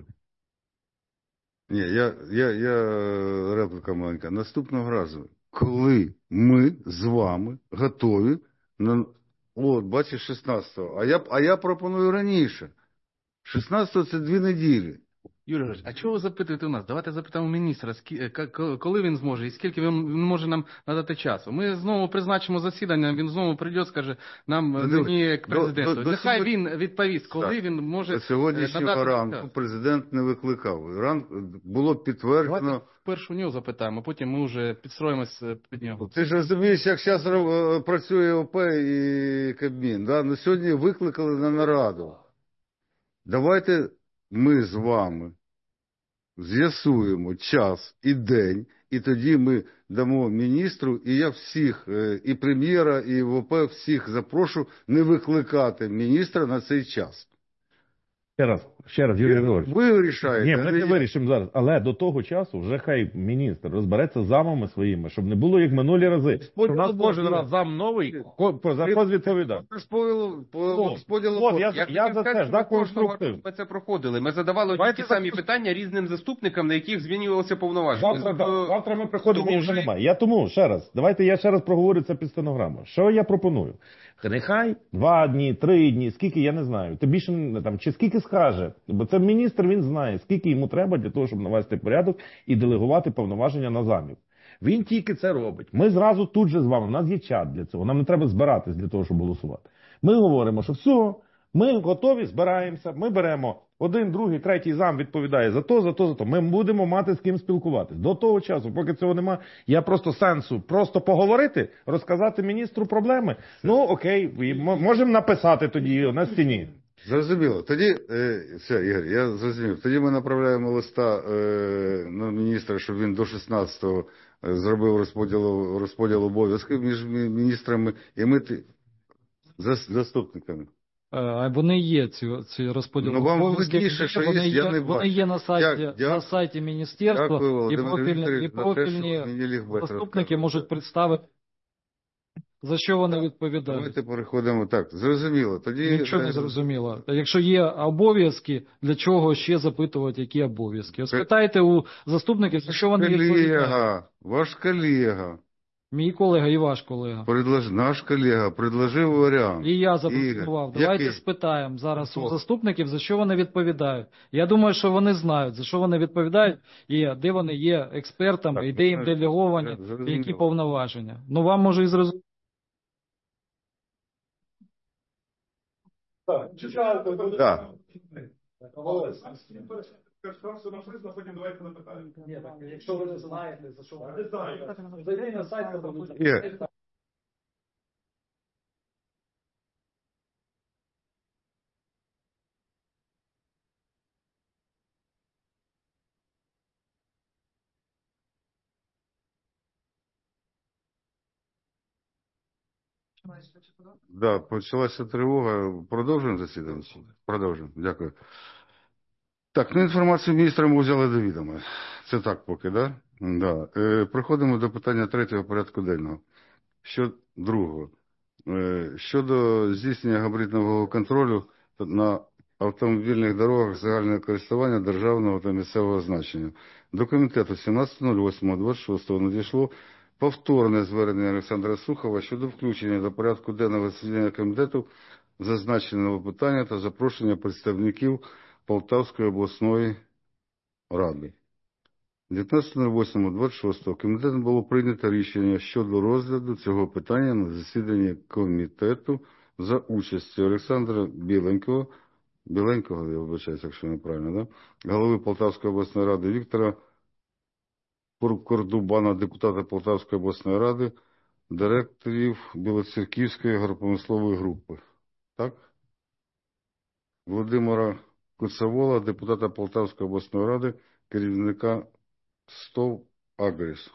Speaker 1: Ні, я репліка маленька. Наступного разу, коли ми з вами готові, от, бачиш, 16-го, а я пропоную раніше. 16-го це 2 неділі.
Speaker 10: Юрій Григорович, а чого ви запитуєте у нас? Давайте запитаємо міністра, коли він зможе і скільки він може нам надати часу. Ми знову призначимо засідання, він знову прийде, скаже нам мені к президенту. Нехай він відповість, коли він може
Speaker 1: сьогоднішнього
Speaker 10: надати
Speaker 1: ранку
Speaker 10: час.
Speaker 1: президент не викликав. Було підтверджено.
Speaker 10: Давайте першу у нього запитаємо, потім ми вже підстроїмось під нього.
Speaker 1: Ти ж розумієш, як зараз працює ОП і Кабмін. Да? Ну, сьогодні викликали на нараду. Давайте ми з вами з'ясуємо час і день, і тоді ми дамо міністру, і я всіх, і прем'єра, і ВОП, всіх запрошу не викликати міністра на цей час.
Speaker 9: Ще раз, ще раз, Юрій Григорович.
Speaker 1: Ви вирішаєте.
Speaker 9: Ні, ми не вирішимо зараз. Але до того часу вже хай міністр розбереться з замами своїми, щоб не було як минулі рази. У нас кожен раз зам новий, за що відповідав.
Speaker 1: По розподілу
Speaker 9: От,
Speaker 1: коштів.
Speaker 9: я за це, за конструктив.
Speaker 8: Ми це проходили. Ми задавали
Speaker 9: Давайте
Speaker 8: ті самі питання різним заступникам, на яких змінювалося повноваження.
Speaker 9: Завтра ми приходимо і вже
Speaker 8: Тому
Speaker 9: немає. Я тому, ще раз, давайте я ще раз проговорю це під стенограму. Що я пропоную? Нехай 2 дні, 3 дні, скільки, я не знаю. Ти більше там, чи скільки скаже. Бо це міністр, він знає, скільки йому треба для того, щоб навести порядок і делегувати повноваження на замів. Він тільки це робить. Ми зразу тут же з вами, у нас є чат для цього, нам не треба збиратись для того, щоб голосувати. Ми говоримо, що все, ми готові, збираємося, ми беремо 1, 2, 3 зам відповідає за то. Ми будемо мати з ким спілкуватись. До того часу, поки цього немає, я просто сенсу просто поговорити, розказати міністру проблеми. Ну, окей, можемо написати тоді на стіні.
Speaker 1: Зрозуміло. Тоді, все, Ігор, я зрозумів. Тоді ми направляємо листа на міністра, щоб він до 16-го зробив розподіл обов'язків між міністрами і ми заступниками.
Speaker 5: Вони є, ці розподіли.
Speaker 1: Ну, вам вигідніше, що є, я не бачу.
Speaker 5: Вони є на сайті міністерства,
Speaker 1: Дякую,
Speaker 5: і
Speaker 1: Володимир
Speaker 5: профільні заступники можуть представити, за що вони відповідають.
Speaker 1: Давайте переходимо так. Зрозуміло. Тоді
Speaker 5: нічого не зрозуміло. Якщо є обов'язки, для чого ще запитувати, які обов'язки? Спитайте у заступників, за що вони відповідають.
Speaker 1: Ваш колега.
Speaker 5: Мій колега і ваш колега.
Speaker 1: Наш колега предложив варіант.
Speaker 5: І я запропонував. Давайте спитаємо зараз у заступників, за що вони відповідають. Я думаю, що вони знають, за що вони відповідають, і де вони є експертами, і де їм делеговані, і які повноваження. Ну, вам може і зрозуміти.
Speaker 1: Так.
Speaker 5: Якщо ви не знаєте, за що ви не знаєте, зайди на сайт,
Speaker 1: Да, почалася тривога. Продовжуємо засідання? Продовжуємо. Дякую. Так, ну інформацію міністра ми взяли до відома. Це так поки, да? Да. Приходимо до питання 3-го порядку денного. Другого. Щодо здійснення габаритного контролю на автомобільних дорогах загального користування державного та місцевого значення. До комітету 17.08.26 надійшло повторне звернення Олександра Сухова щодо включення до порядку денного засідання комітету зазначеного питання та запрошення представників Полтавської обласної ради. 19.08.26 комітетом було прийнято рішення щодо розгляду цього питання на засіданні комітету за участі Олександра Біленького, я вибачаюсь, якщо неправильно, да? Голови Полтавської обласної ради, Віктора Кордубана, депутата Полтавської обласної ради, директорів Білоцерківської агропромислової групи. Так? Володимира Куцевола, депутата Полтавської обласної ради, керівника СТОВ «Агріс».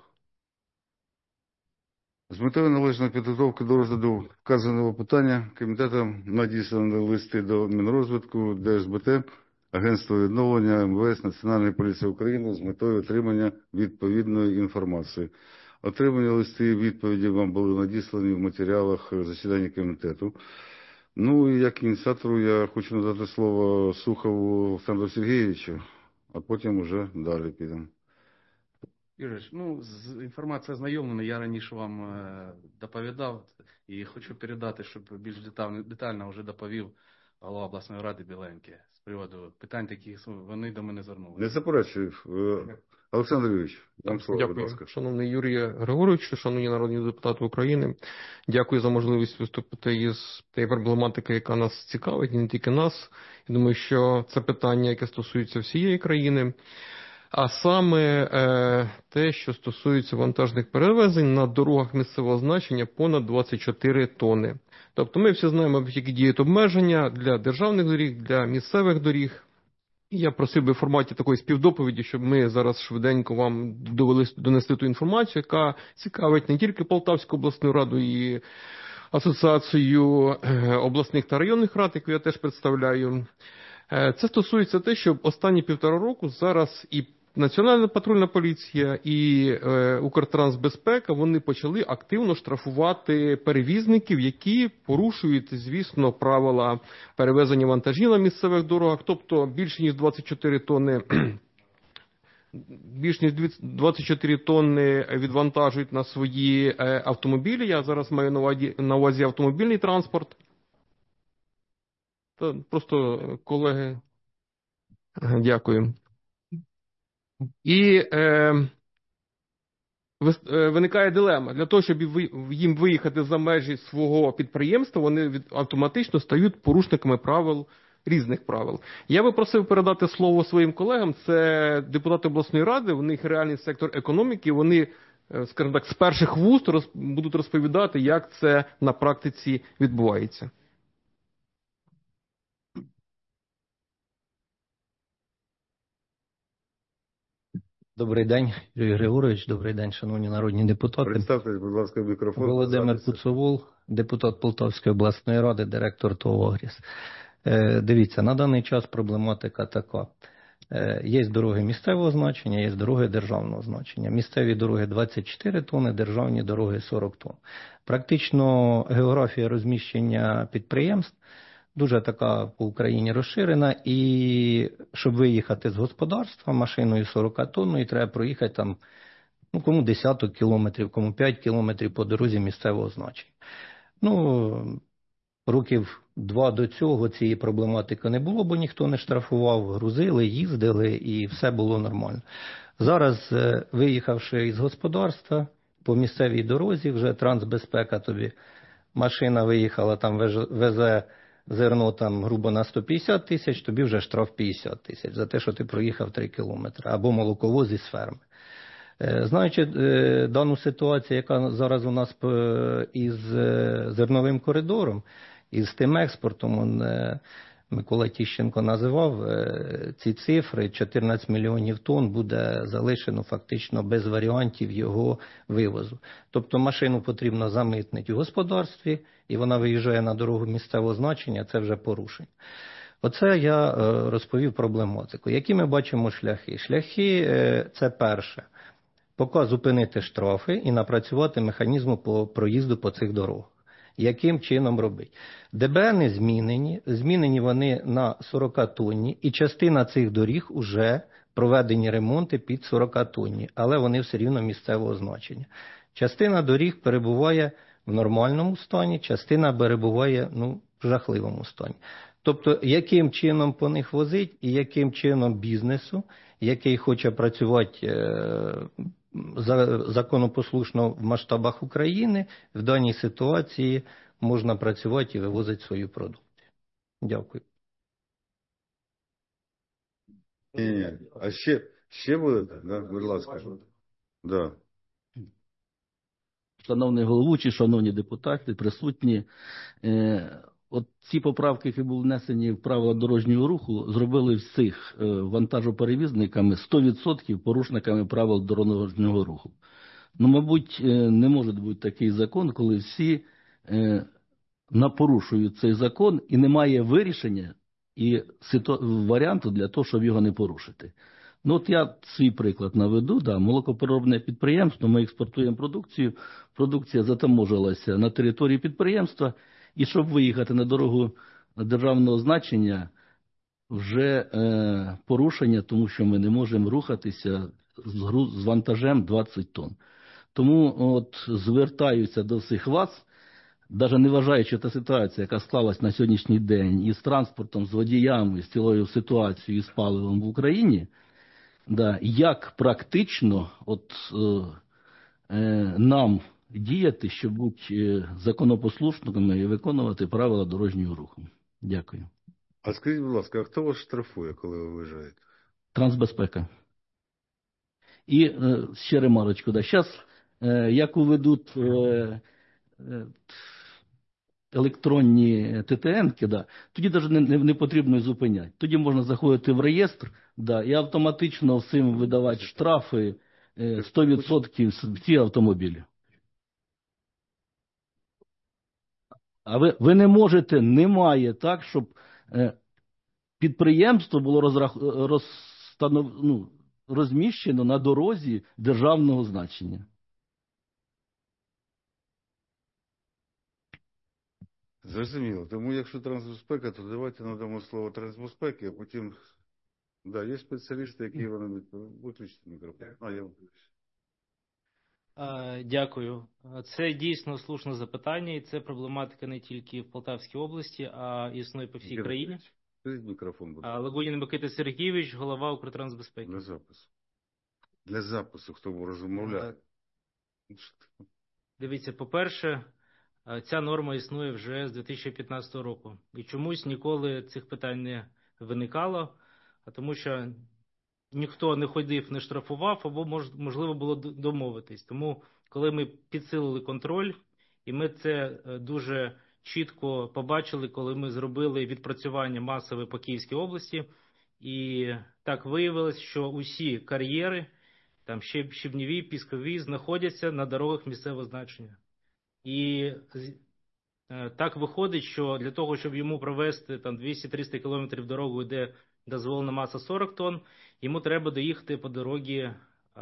Speaker 1: З метою належної підготовки до розгляду вказаного питання комітетом надіслані листи до Мінрозвитку, ДСБТ, Агентства відновлення, МВС, Національної поліції України з метою отримання відповідної інформації. Отримані листи і відповіді вам були надіслані в матеріалах засідання комітету. Ну і як ініціатору я хочу надати слово Сухову Олександру Сергійовичу, а потім вже далі підемо.
Speaker 10: Юрійович, ну, інформація знайомлена, я раніше вам доповідав і хочу передати, щоб більш детально вже доповів голова обласної ради Біленький з приводу питань таких, вони до мене звернулися.
Speaker 1: Не заперечую. Олександр Юрійович, вам слово, будь ласка.
Speaker 11: Шановний Юрій Григорович, шановні народні депутати України, дякую за можливість виступити із тієї проблематики, яка нас цікавить, і не тільки нас. Я думаю, що це питання, яке стосується всієї країни. А саме те, що стосується вантажних перевезень на дорогах місцевого значення понад 24 тонни. Тобто ми всі знаємо, які діють обмеження для державних доріг, для місцевих доріг. І я просив би в форматі такої співдоповіді, щоб ми зараз швиденько вам донести ту інформацію, яка цікавить не тільки Полтавську обласну раду і Асоціацію обласних та районних рад, яку я теж представляю. Це стосується те, що останні 1,5 року зараз і Національна патрульна поліція, і Укртрансбезпека, вони почали активно штрафувати перевізників, які порушують, звісно, правила перевезення вантажів на місцевих дорогах, тобто більше ніж 24 тонни відвантажують на свої автомобілі. Я зараз маю на увазі автомобільний транспорт. Просто колеги. Дякую. І виникає дилема. Для того, щоб їм виїхати за межі свого підприємства, вони автоматично стають порушниками правил, різних правил. Я би просив передати слово своїм колегам. Це депутати обласної ради, у них реальний сектор економіки, вони, скажімо так, з перших вуст будуть розповідати, як це на практиці відбувається.
Speaker 12: Добрий день, Юрій Григорович, добрий день, шановні народні депутати.
Speaker 1: Представтесь, будь ласка, мікрофон.
Speaker 12: Володимир Куцовол, депутат Полтавської обласної ради, директор ТОВ «Агріс». Дивіться, на даний час проблематика така. Є дороги місцевого значення, є дороги державного значення. Місцеві дороги 24 тонни, державні дороги 40 тонн. Практично географія розміщення підприємств дуже така по Україні розширена, і щоб виїхати з господарства машиною 40 тонною, треба проїхати там, кому десяток кілометрів, кому 5 кілометрів по дорозі місцевого значення. Років 2 до цього цієї проблематики не було, бо ніхто не штрафував, грузили, їздили і все було нормально. Зараз, виїхавши із господарства, по місцевій дорозі, вже Трансбезпека тобі, машина виїхала, там везе зерно там грубо на 150 тисяч, тобі вже штраф 50 тисяч за те, що ти проїхав 3 кілометри, або молоковоз із ферми. Знаючи дану ситуацію, яка зараз у нас із зерновим коридором, із тим експортом, Микола Тіщенко називав ці цифри, 14 мільйонів тонн буде залишено фактично без варіантів його вивозу. Тобто машину потрібно замитнити в господарстві, і вона виїжджає на дорогу місцевого значення, це вже порушення. Оце я розповів проблематику. Які ми бачимо шляхи? Шляхи – це перше. Поки зупинити штрафи і напрацювати механізми по проїзду по цих дорогах. Яким чином робити? ДБНи змінені вони на 40 тонні, і частина цих доріг вже проведені ремонти під 40 тонні, але вони все рівно місцевого значення. Частина доріг перебуває в нормальному стані, частина перебуває в жахливому стані. Тобто, яким чином по них возить і яким чином бізнесу, який хоче працювати законопослушно в масштабах України, в даній ситуації можна працювати і вивозити свою продукцію. Дякую.
Speaker 1: Ні. А ще будете? Да? Будь ласка. Да.
Speaker 13: Шановний головуючий, шановні депутати, присутні. От ці поправки, які були внесені в правила дорожнього руху, зробили всіх вантажоперевізниками 100% порушниками правил дорожнього руху. Мабуть, не може бути такий закон, коли всі напорушують цей закон і немає вирішення і варіанту для того, щоб його не порушити. От я свій приклад наведу. Молокопереробне підприємство, ми експортуємо продукцію, продукція затаможилася на території підприємства, і щоб виїхати на дорогу державного значення, вже порушення, тому що ми не можемо рухатися з вантажем 20 тонн. Тому звертаюся до всіх вас, навіть не вважаючи та ситуація, яка склалась на сьогоднішній день із транспортом, з водіями, з цілою ситуацією з паливом в Україні, як практично нам діяти, щоб бути законопослушними і виконувати правила дорожнього руху. Дякую.
Speaker 1: А скажіть, будь ласка, а хто вас штрафує, коли ви виїжджаєте?
Speaker 13: Трансбезпека. І ще ремарочку. Зараз, як уведуть електронні ТТН-ки, тоді навіть не потрібно зупиняти. Тоді можна заходити в реєстр і автоматично всім видавати штрафи 100% в ці автомобілі. А ви не можете, немає так, щоб підприємство було розміщено на дорозі державного значення.
Speaker 1: Зрозуміло. Тому якщо трансбезпека, то давайте надамо слово трансбезпеки, а потім... Да, є спеціалісти, які вони... Виключите мікрофон. Я виключу.
Speaker 14: Дякую. Це дійсно слушне запитання, і це проблематика не тільки в Полтавській області, а існує по всій країні.
Speaker 1: Скажіть мікрофон, будь ласка.
Speaker 14: Лагунін Микита Сергійович, голова Укртрансбезпеки.
Speaker 1: Для запису. Для запису, хто розмовляє.
Speaker 14: Дивіться, по-перше, ця норма існує вже з 2015 року. І чомусь ніколи цих питань не виникало, тому що ніхто не ходив, не штрафував, або можливо було домовитись. Тому, коли ми підсилили контроль, і ми це дуже чітко побачили, коли ми зробили відпрацювання масове по Київській області, і так виявилось, що усі кар'єри, там щебневі, піскові, знаходяться на дорогах місцевого значення. І так виходить, що для того, щоб йому провести там 200-300 кілометрів дорогу, де дозволена маса 40 тонн, йому треба доїхати по дорозі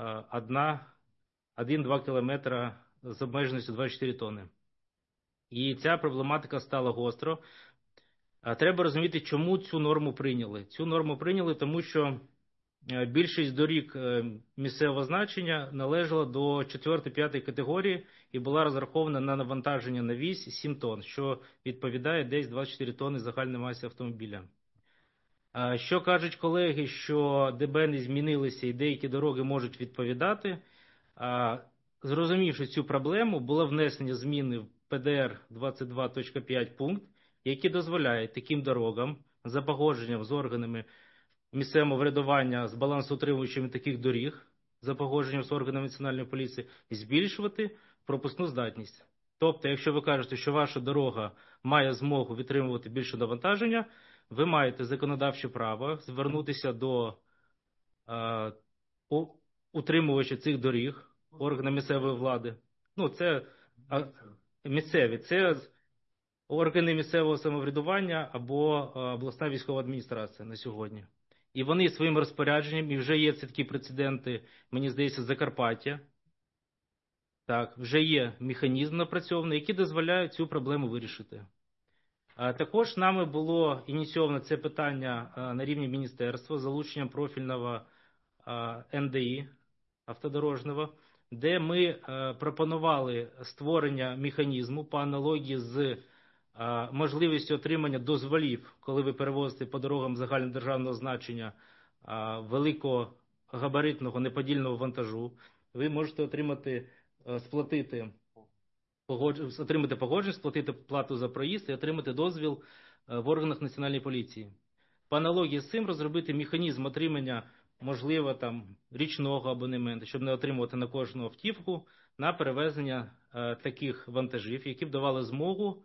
Speaker 14: 1-2 кілометри з обмеженістю 24 тонни. І ця проблематика стала гостро. Треба розуміти, чому цю норму прийняли. Цю норму прийняли, тому що більшість доріг місцевого значення належала до 4-5 категорії і була розрахована на навантаження на вісь 7 тонн, що відповідає десь 24 тонни загальної маси автомобіля. Що кажуть колеги, що ДБ не змінилися і деякі дороги можуть відповідати. Зрозумівши цю проблему, було внесені зміни в ПДР 22.5 пункт, які дозволяють таким дорогам за погодженням з органами місцевого врядування, з балансоутримувачами таких доріг, за погодженням з органами національної поліції, збільшувати пропускну здатність. Тобто, якщо ви кажете, що ваша дорога має змогу витримувати більше навантаження, ви маєте законодавче право звернутися до утримувача цих доріг, органів місцевої влади. Це місцеві, це органи місцевого самоврядування або обласна військова адміністрація на сьогодні. І вони своїм розпорядженням, і вже є такі прецеденти, мені здається, Закарпаття. Так, вже є механізм напрацьований, який дозволяє цю проблему вирішити. Також нами було ініційовано це питання на рівні міністерства з залученням профільного НДІ автодорожнього, де ми пропонували створення механізму по аналогії з можливістю отримання дозволів, коли ви перевозите по дорогам загальнодержавного значення великогабаритного неподільного вантажу. Ви можете отримати погодження, сплатити плату за проїзд і отримати дозвіл в органах національної поліції. По аналогії з цим розробити механізм отримання, можливо, річного абонементу, щоб не отримувати на кожну автівку, на перевезення таких вантажів, які б давали змогу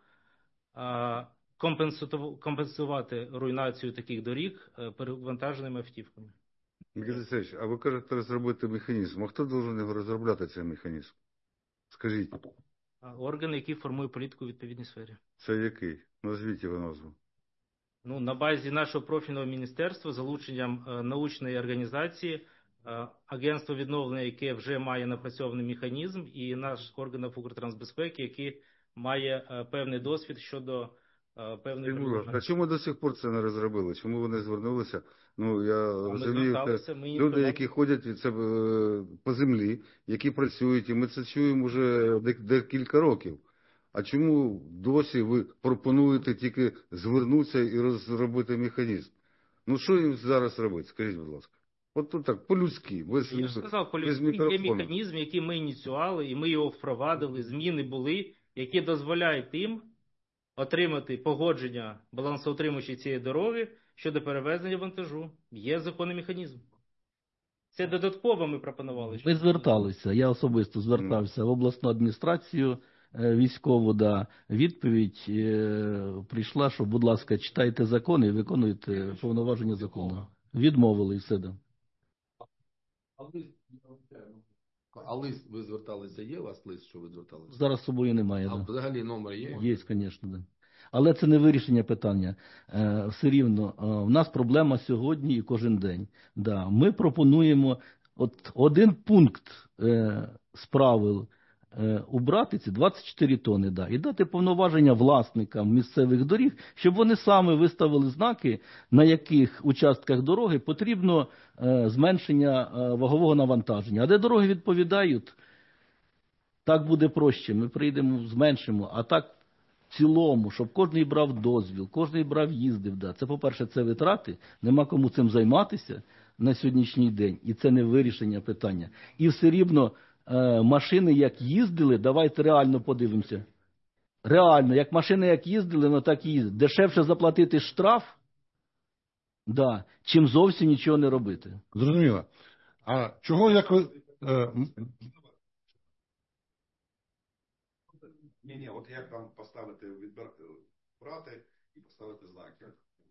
Speaker 14: компенсувати руйнацію таких доріг перевантаженими автівками.
Speaker 1: Микита Олексійович, а ви кажете розробити механізм. А хто повинен його розробляти, цей механізм? Скажіть.
Speaker 14: Органи, які формують політику у відповідній сфері.
Speaker 1: Це який? Назвіть його назву.
Speaker 14: На базі нашого профільного міністерства, залученням научної організації, агентство відновлення, яке вже має напрацьований механізм, і наш орган Укртрансбезпеки, який має певний досвід щодо певної проблеми.
Speaker 1: А чому до сих пор це не розробили? Чому вони звернулися? Я розумію, люди, які ходять по землі, які працюють, і ми це чуємо вже декілька років. А чому досі ви пропонуєте тільки звернутися і розробити механізм? Що їм зараз робити? Скажіть, будь ласка. От тут так, по-людськи.
Speaker 14: Я ж сказав, по-людськи є механізм, який ми ініціювали, і ми його впровадили, зміни були, які дозволяють їм отримати погодження балансоутримувачів цієї дороги щодо перевезення вантажу. Є законний механізм. Це додатково ми пропонували.
Speaker 13: Ми зверталися, я особисто звертався в обласну адміністрацію військову, відповідь прийшла, що, будь ласка, читайте закони і виконуйте повноваження закону. Відмовили і все.
Speaker 6: А лист ви зверталися, є у вас лист, що ви зверталися?
Speaker 13: Зараз з собою немає.
Speaker 6: А взагалі номер є?
Speaker 13: Є, звісно, Але це не вирішення питання. Все рівно, в нас проблема сьогодні і кожен день. Да, ми пропонуємо один пункт з правил убрати ці 24 тони, да, і дати повноваження власникам місцевих доріг, щоб вони саме виставили знаки, на яких участках дороги потрібно зменшення вагового навантаження. А де дороги відповідають, так буде проще. Ми прийдемо, зменшимо. А так в цілому, щоб кожен брав дозвіл, кожен брав їздив. Да. Це, по-перше, це витрати, нема кому цим займатися на сьогоднішній день. І це не вирішення питання. І все рівно машини як їздили, давайте реально подивимося. Реально, як машини як їздили, ну так і їздили. Дешевше заплатити штраф, да, чим зовсім нічого не робити.
Speaker 15: Зрозуміло. А чого як ви...
Speaker 7: Ні, от як там поставити, брати і поставити знаки?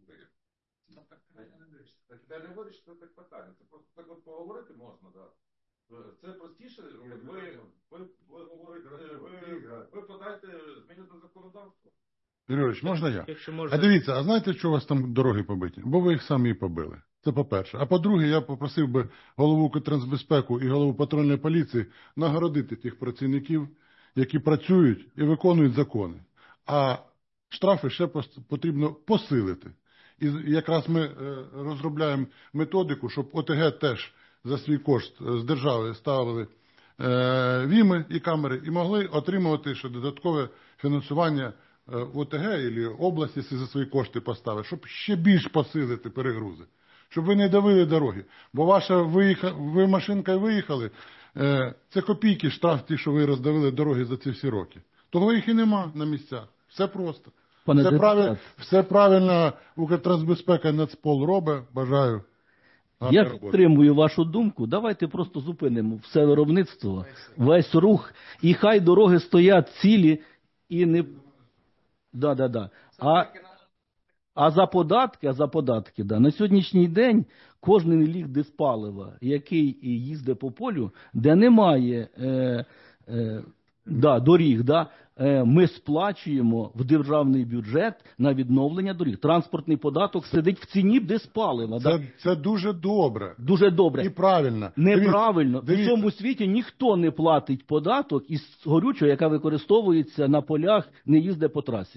Speaker 6: Це не вирішити так питання. Це просто так от поговорити можна, так. Це простіше, ви говорите, ви подайте змінити законодавство.
Speaker 15: Юрійович, можна я?
Speaker 14: Якщо можна.
Speaker 15: А дивіться, а знаєте, що у вас там дороги побиті? Бо ви їх самі і побили. Це по-перше. А по-друге, я попросив би голову Укртрансбезпеку і голову патрульної поліції нагородити тих працівників, які працюють і виконують закони. А штрафи ще потрібно посилити. І якраз ми розробляємо методику, щоб ОТГ теж за свій кошт з держави ставили віми і камери і могли отримувати ще додаткове фінансування в ОТГ або області, якщо за свої кошти поставити, щоб ще більш посилити перегрузи. Щоб ви не давили дороги. Бо ваша ви машинкою виїхали, це копійки штраф ті, що ви роздавили дороги за ці всі роки. Того їх і нема на місцях. Все просто. Все правильно Укртрансбезпека і Нацпол робить. Бажаю.
Speaker 13: Я підтримую вашу думку. Давайте просто зупинимо все виробництво, весь рух, і хай дороги стоять цілі і не... Да. А за податки, да. На сьогоднішній день кожен ліг диспалива, який їздить по полю, де немає доріг, ми сплачуємо в державний бюджет на відновлення доріг. Транспортний податок сидить в ціні диспалива.
Speaker 15: Це дуже добре.
Speaker 13: Дуже добре.
Speaker 15: І правильно.
Speaker 13: Неправильно. В цьому світі ніхто не платить податок із горючого, яка використовується на полях, не їздить по трасі.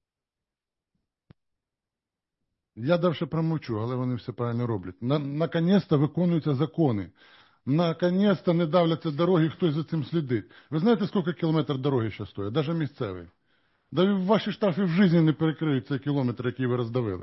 Speaker 15: Я далі промовчу, але вони все правильно роблять. Наконець-то виконуються закони. Наконець-то не давляться дороги, хтось за цим слідить. Ви знаєте, скільки кілометрів дороги зараз стоїть? Навіть місцевий. Да ваші штрафи в житті не перекриють цей кілометр, який ви роздавили.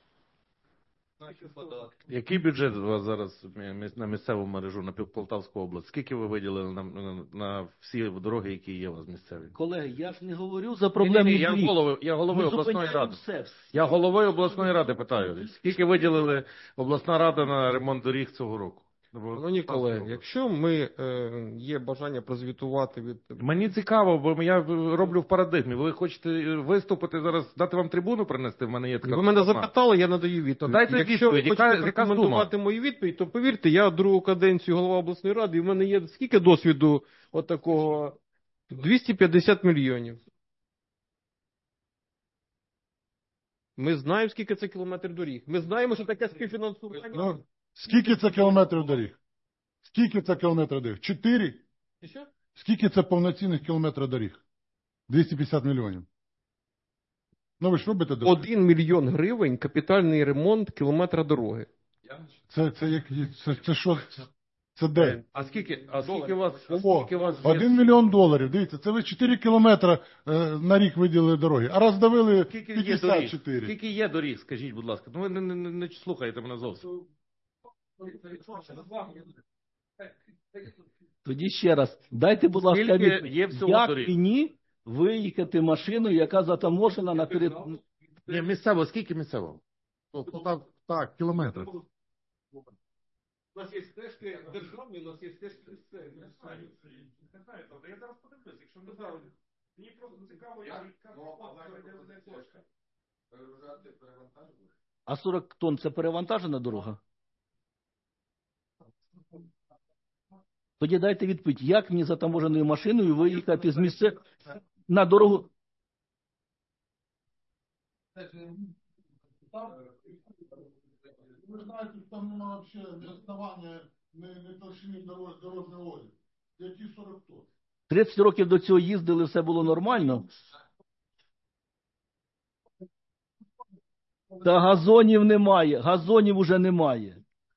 Speaker 9: Який бюджет у вас зараз на місцеву мережу, на Полтавську область? Скільки ви виділили на всі дороги, які є у вас місцеві?
Speaker 13: Колеги, я ж не говорю за проблему.
Speaker 9: Я головою обласної ради. Я головою обласної ради питаю. Скільки виділили обласна рада на ремонт доріг цього року?
Speaker 11: Шановні колеги, якщо ми є бажання прозвітувати від...
Speaker 9: Мені цікаво, бо я роблю в парадигмі. Ви хочете виступити зараз, дати вам трибуну принести? В мене є така...
Speaker 11: Ви мене запитали, я надаю відповідь.
Speaker 9: Дайте
Speaker 11: якщо
Speaker 9: відповідь,
Speaker 11: ви хочете прокоментувати мою відповідь, то повірте, я другу каденцію голова обласної ради, і в мене є скільки досвіду отакого? 250 мільйонів. Ми знаємо, скільки це кілометрів доріг. Ми знаємо, що таке співфінансування.
Speaker 15: Скільки це кілометрів доріг? Скільки це кілометрів доріг? 4?
Speaker 11: Що?
Speaker 15: Скільки це повноцінних кілометрів доріг? 250 мільйонів. Ну ви ж робите дороги?
Speaker 11: 1 мільйон гривень капітальний ремонт кілометра дороги.
Speaker 15: Це що? Це де?
Speaker 9: А скільки у вас?
Speaker 15: 1 мільйон доларів. Дивіться, це ви 4 кілометри на рік виділили дороги, а роздавили 54.
Speaker 9: Скільки є доріг, скажіть, будь ласка. Ну ви не слухаєте мене зовсім.
Speaker 13: Тоді ще раз, дайте, будь ласка, як мені виїхати машиною, яка затаможена на території...
Speaker 9: Ні, місцево, скільки місцево?
Speaker 15: Так, кілометрів.
Speaker 6: У нас є стежки державні, у нас є стежки місцеві. Я зараз подивлюсь, якщо не знаю. Мені просто цікаво, як кошти.
Speaker 13: А 40 тонн – це перевантажена дорога? Тоді дайте відповідь, як мені затаможеною машиною виїхати з місця на дорогу?
Speaker 15: Ви знаєте, там немає взагалі розставання не толщини дорожнього одягу. Які 40 тонн?
Speaker 13: 30 років до цього їздили, все було нормально. Та газонів немає, газонів уже немає.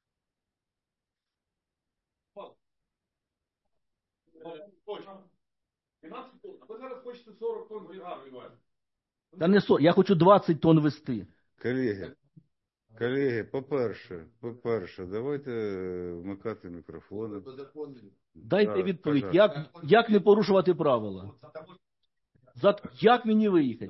Speaker 6: Ви зараз хочете 40 тонн відгар відвести.
Speaker 13: Та не я хочу 20 тонн вести.
Speaker 1: Колеги, по-перше, давайте вмикати мікрофони.
Speaker 13: Дайте відповідь, як не порушувати правила? Як мені виїхати?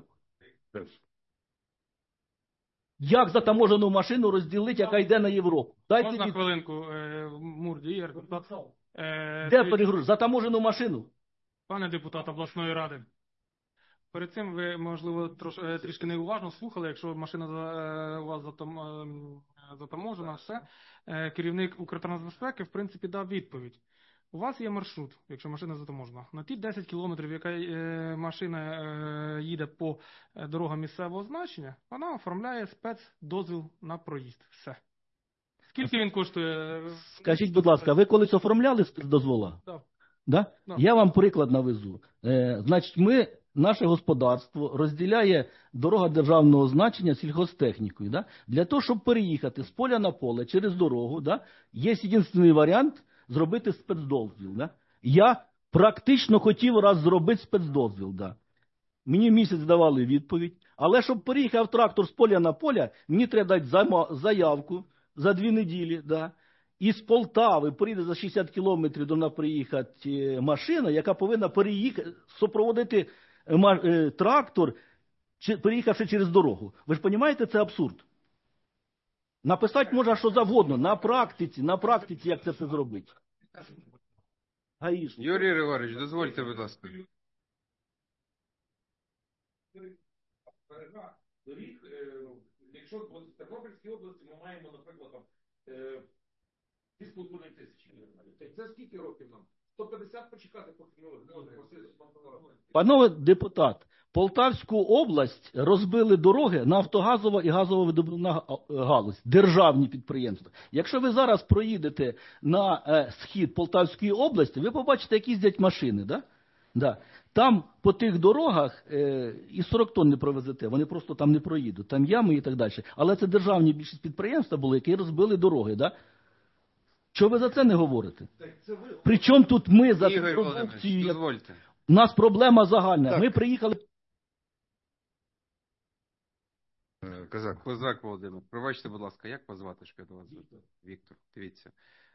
Speaker 13: Як затаможену машину розділити, яка йде на Європу? Дайте
Speaker 4: Можна
Speaker 13: відповідь.
Speaker 4: хвилинку, Мурді Ігор?
Speaker 13: Де перегруз? Затаможену машину?
Speaker 4: Пане депутат обласної ради, перед цим ви, можливо, трішки неуважно слухали, якщо машина у вас затаможена, все. Керівник Укртрансбезпеки, в принципі, дав відповідь. У вас є маршрут, якщо машина затаможена. На ті 10 кілометрів, яка машина їде по дорогам місцевого значення, вона оформляє спецдозвіл на проїзд. Все. Скільки він коштує?
Speaker 13: Скажіть, будь ласка, ви колись оформляли дозвола?
Speaker 4: Так.
Speaker 13: Да?
Speaker 4: Да.
Speaker 13: Я вам приклад навезу. Значить, наше господарство розділяє дорога державного значення сільгосптехнікою. Да? Для того, щоб переїхати з поля на поле через дорогу, да? Є єдиний варіант зробити спецдозвіл. Да? Я практично хотів раз зробити спецдозвіл. Да? Мені місяць давали відповідь, але щоб переїхав трактор з поля на поле, мені треба дати заявку за 2 неділі. Да? Із Полтави приїде за 60 кілометрів до нас приїхати машина, яка повинна супроводити трактор, переїхавши через дорогу. Ви ж розумієте, це абсурд. Написати можна що завгодно, на практиці, як це все зробити. Гаїшник.
Speaker 8: Юрій Григорович, дозвольте, будь ласка.
Speaker 6: Доріг, якщо в Тернопільській області ми маємо, наприклад, 2,5 тисячі кілометрів. Це скільки років нам? 150 почекати, поки ми можемо.
Speaker 13: Панове депутат, Полтавську область розбили дороги нафтогазова і газово-видобувна галузь, державні підприємства. Якщо ви зараз проїдете на схід Полтавської області, ви побачите, як їздять машини. Да? Да. Там по тих дорогах і 40 тонн не провезете, вони просто там не проїдуть, там ями і так далі. Але це державні більшість підприємства були, які розбили дороги. Да? Чого ви за це не говорите? Причому тут ми за
Speaker 8: Ігор
Speaker 13: продукцію?
Speaker 8: дозвольте.
Speaker 13: У нас проблема загальна.
Speaker 8: Так.
Speaker 13: Ми приїхали...
Speaker 8: Козак Володимир, пробачте, будь ласка, як вас звати, щоб я до вас звертав? Віктор, дивіться.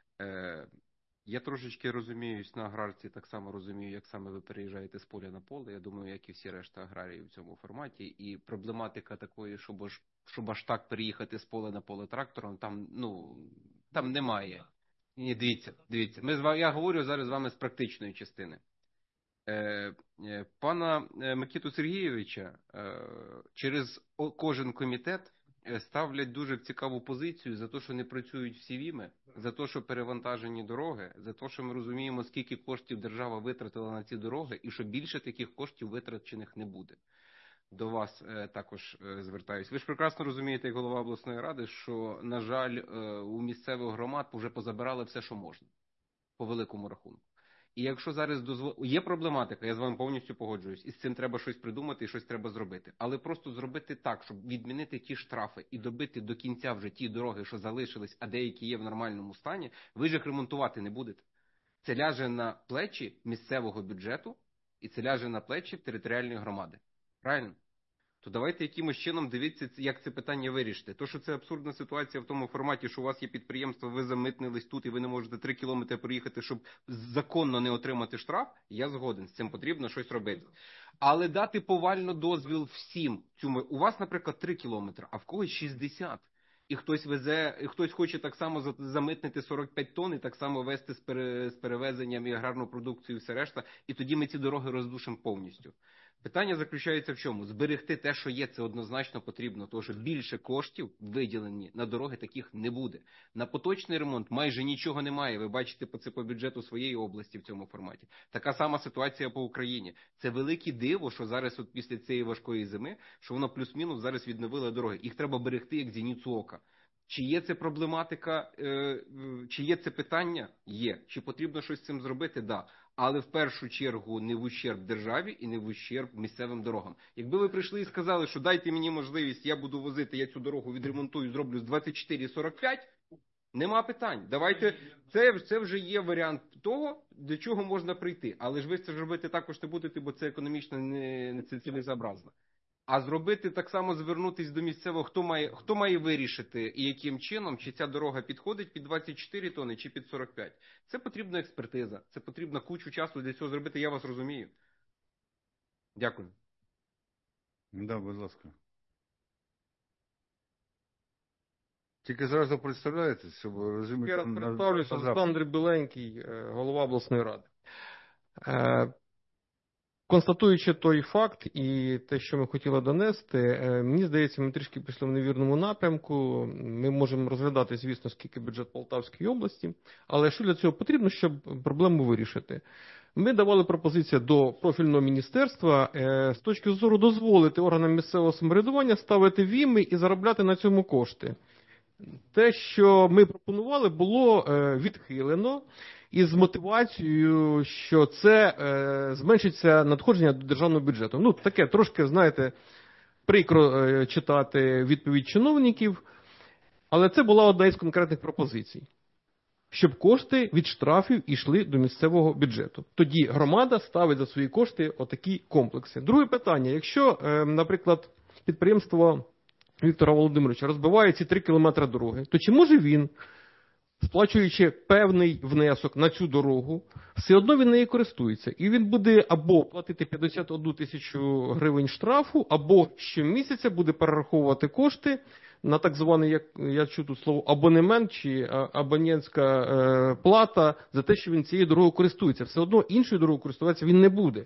Speaker 8: Я трошечки розуміюсь на аграрці, так само розумію, як саме ви переїжджаєте з поля на поле. Я думаю, як і всі решта аграрії в цьому форматі. І проблематика такої, щоб аж так переїхати з поля на поле трактором, там немає. Ні, дивіться. Я говорю зараз з вами з практичної частини. Пана Микиту Сергійовича через кожен комітет ставлять дуже цікаву позицію за те, що не працюють всі ВІМи, за те, що перевантажені дороги, за те, що ми розуміємо, скільки коштів держава витратила на ці дороги, і що більше таких коштів витрачених не буде. До вас також звертаюсь. Ви ж прекрасно розумієте, як голова обласної ради, що, на жаль, у місцевих громад вже позабирали все, що можна, по великому рахунку. І якщо зараз є проблематика, я з вами повністю погоджуюсь, і з цим треба щось придумати і щось треба зробити. Але просто зробити так, щоб відмінити ті штрафи і добити до кінця вже ті дороги, що залишились, а деякі є в нормальному стані, ви ж їх ремонтувати не будете. Це ляже на плечі місцевого бюджету і це ляже на плечі територіальної громади. Правильно? То давайте якимось чином дивіться, як це питання вирішити. То, що це абсурдна ситуація в тому форматі, що у вас є підприємство, ви замитнились тут і ви не можете 3 кілометри проїхати, щоб законно не отримати штраф, я згоден, з цим потрібно щось робити. Але дати повально дозвіл всім. У вас, наприклад, 3 кілометри, а в когось 60. і хтось везе, і хтось хоче так само замитнити 45 тонн і так само вести з перевезенням і аграрну продукцію і все решта, і тоді ми ці дороги роздушимо повністю. Питання заключається в чому? Зберегти те, що є, це однозначно потрібно, тому що більше коштів виділені на дороги таких не буде. На поточний ремонт майже нічого немає, ви бачите по бюджету своєї області в цьому форматі. Така сама ситуація по Україні. Це велике диво, що зараз от після цієї важкої зими, що воно плюс-мінус зараз відновило дороги. Їх треба берегти як зіницю ока. Чи є це проблематика, чи є це питання? Є. Чи потрібно щось з цим зробити? Да. Але в першу чергу не в ущерб державі і не в ущерб місцевим дорогам. Якби ви прийшли і сказали, що дайте мені можливість, я буду возити, я цю дорогу відремонтую, зроблю з 24,45, нема питань. Давайте, це вже є варіант того, до чого можна прийти. Але ж ви це ж робити також не будете, бо це економічно не цілесообразно. А зробити так само, звернутися до місцевого, хто має вирішити і яким чином, чи ця дорога підходить під 24 тонни, чи під 45. Це потрібна експертиза, це потрібно кучу часу для цього зробити, я вас розумію. Дякую.
Speaker 1: Да, будь ласка. Тільки зразу представляєте, щоб розуміти.
Speaker 11: Я раз представлюся, Олександр Біленький, голова обласної ради. Констатуючи той факт і те, що ми хотіли донести, мені здається, ми трішки пішли в невірному напрямку. Ми можемо розглядати, звісно, скільки бюджет Полтавської області, але що для цього потрібно, щоб проблему вирішити? Ми давали пропозицію до профільного міністерства з точки зору дозволити органам місцевого самоврядування ставити віми і заробляти на цьому кошти. Те, що ми пропонували, було відхилено із мотивацією, що це зменшиться надходження до державного бюджету. Ну, таке трошки, знаєте, прикро читати відповідь чиновників, але це була одна із конкретних пропозицій. Щоб кошти від штрафів йшли до місцевого бюджету. Тоді громада ставить за свої кошти отакі комплекси. Друге питання. Якщо, наприклад, підприємство Віктора Володимировича розбиває ці 3 кілометри дороги, то чи може він, сплачуючи певний внесок на цю дорогу, все одно він нею користується. І він буде або платити 51 тисячу гривень штрафу, або щомісяця буде перераховувати кошти на так званий, як я чую тут слово, абонемент чи абонентська плата за те, що він цією дорогою користується. Все одно іншою дорогою користуватися він не буде.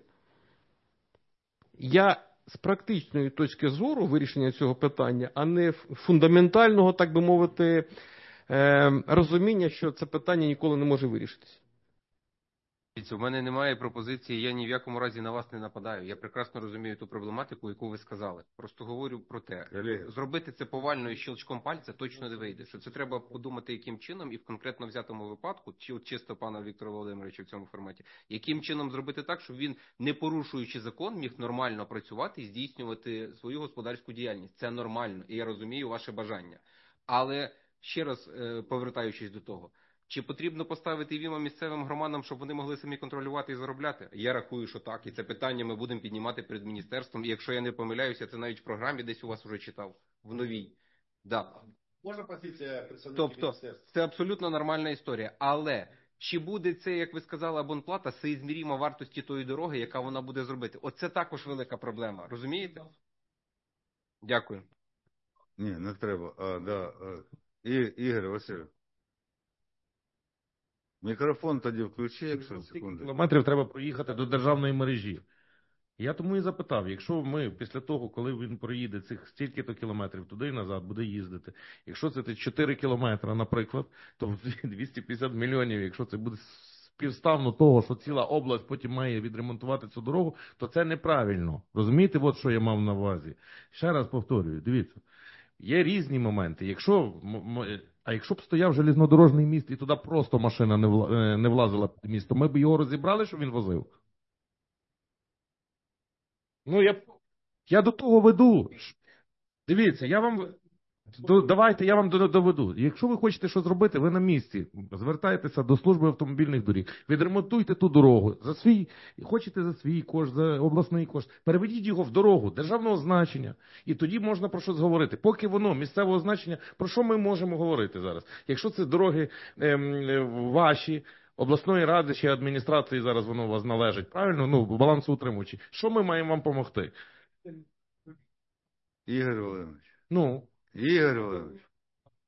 Speaker 11: Я з практичної точки зору вирішення цього питання, а не фундаментального, так би мовити, розуміння, що це питання ніколи не може вирішитися.
Speaker 8: У мене немає пропозиції, я ні в якому разі на вас не нападаю. Я прекрасно розумію ту проблематику, яку ви сказали. Просто говорю про те, зробити це повально і щелчком пальця точно не вийде. Що це треба подумати, яким чином, і в конкретно взятому випадку, чи от чисто пана Віктора Володимировича в цьому форматі, яким чином зробити так, щоб він, не порушуючи закон, міг нормально працювати і здійснювати свою господарську діяльність. Це нормально, і я розумію ваше бажання. Але, ще раз повертаючись до того, чи потрібно поставити віма місцевим громадам, щоб вони могли самі контролювати і заробляти? Я рахую, що так. І це питання ми будемо піднімати перед міністерством. І якщо я не помиляюся, це навіть в програмі десь у вас вже читав. В новій. Да.
Speaker 7: Можна позиція представників міністерства?
Speaker 8: Тобто, це абсолютно нормальна історія. Але чи буде це, як ви сказали, абонплата, соізміріма вартості тої дороги, яка вона буде зробити? Оце також велика проблема. Розумієте? Дякую.
Speaker 1: Ні, не треба. Ігор Васильович. Мікрофон тоді включи, якщо секунду.
Speaker 9: Кілометрів треба проїхати до державної мережі. Я тому і запитав, якщо ми після того, коли він проїде цих стільки-то кілометрів туди і назад, буде їздити, якщо це 4 кілометри, наприклад, то 250 мільйонів, якщо це буде співставно того, що ціла область потім має відремонтувати цю дорогу, то це неправильно. Розумієте, от що я мав на увазі. Ще раз повторюю, дивіться, є різні моменти. Якщо б стояв железнодорожний міст і туди просто машина не влазила під місто, ми б його розібрали, що він возив? Ну, я до того веду. Дивіться, давайте я вам доведу. Якщо ви хочете щось зробити, ви на місці. Звертайтеся до служби автомобільних доріг. Відремонтуйте ту дорогу. Хочете за свій кошт, за обласний кошт. Переведіть його в дорогу державного значення. І тоді можна про щось говорити. Поки воно місцевого значення, про що ми можемо говорити зараз? Якщо це дороги ваші, обласної ради чи адміністрації, зараз воно у вас належить, правильно? Ну, балансоутримувачі. Що ми маємо вам допомогти?
Speaker 1: Ігор Володимирович.
Speaker 9: Ну?
Speaker 1: Ігор Володимирович,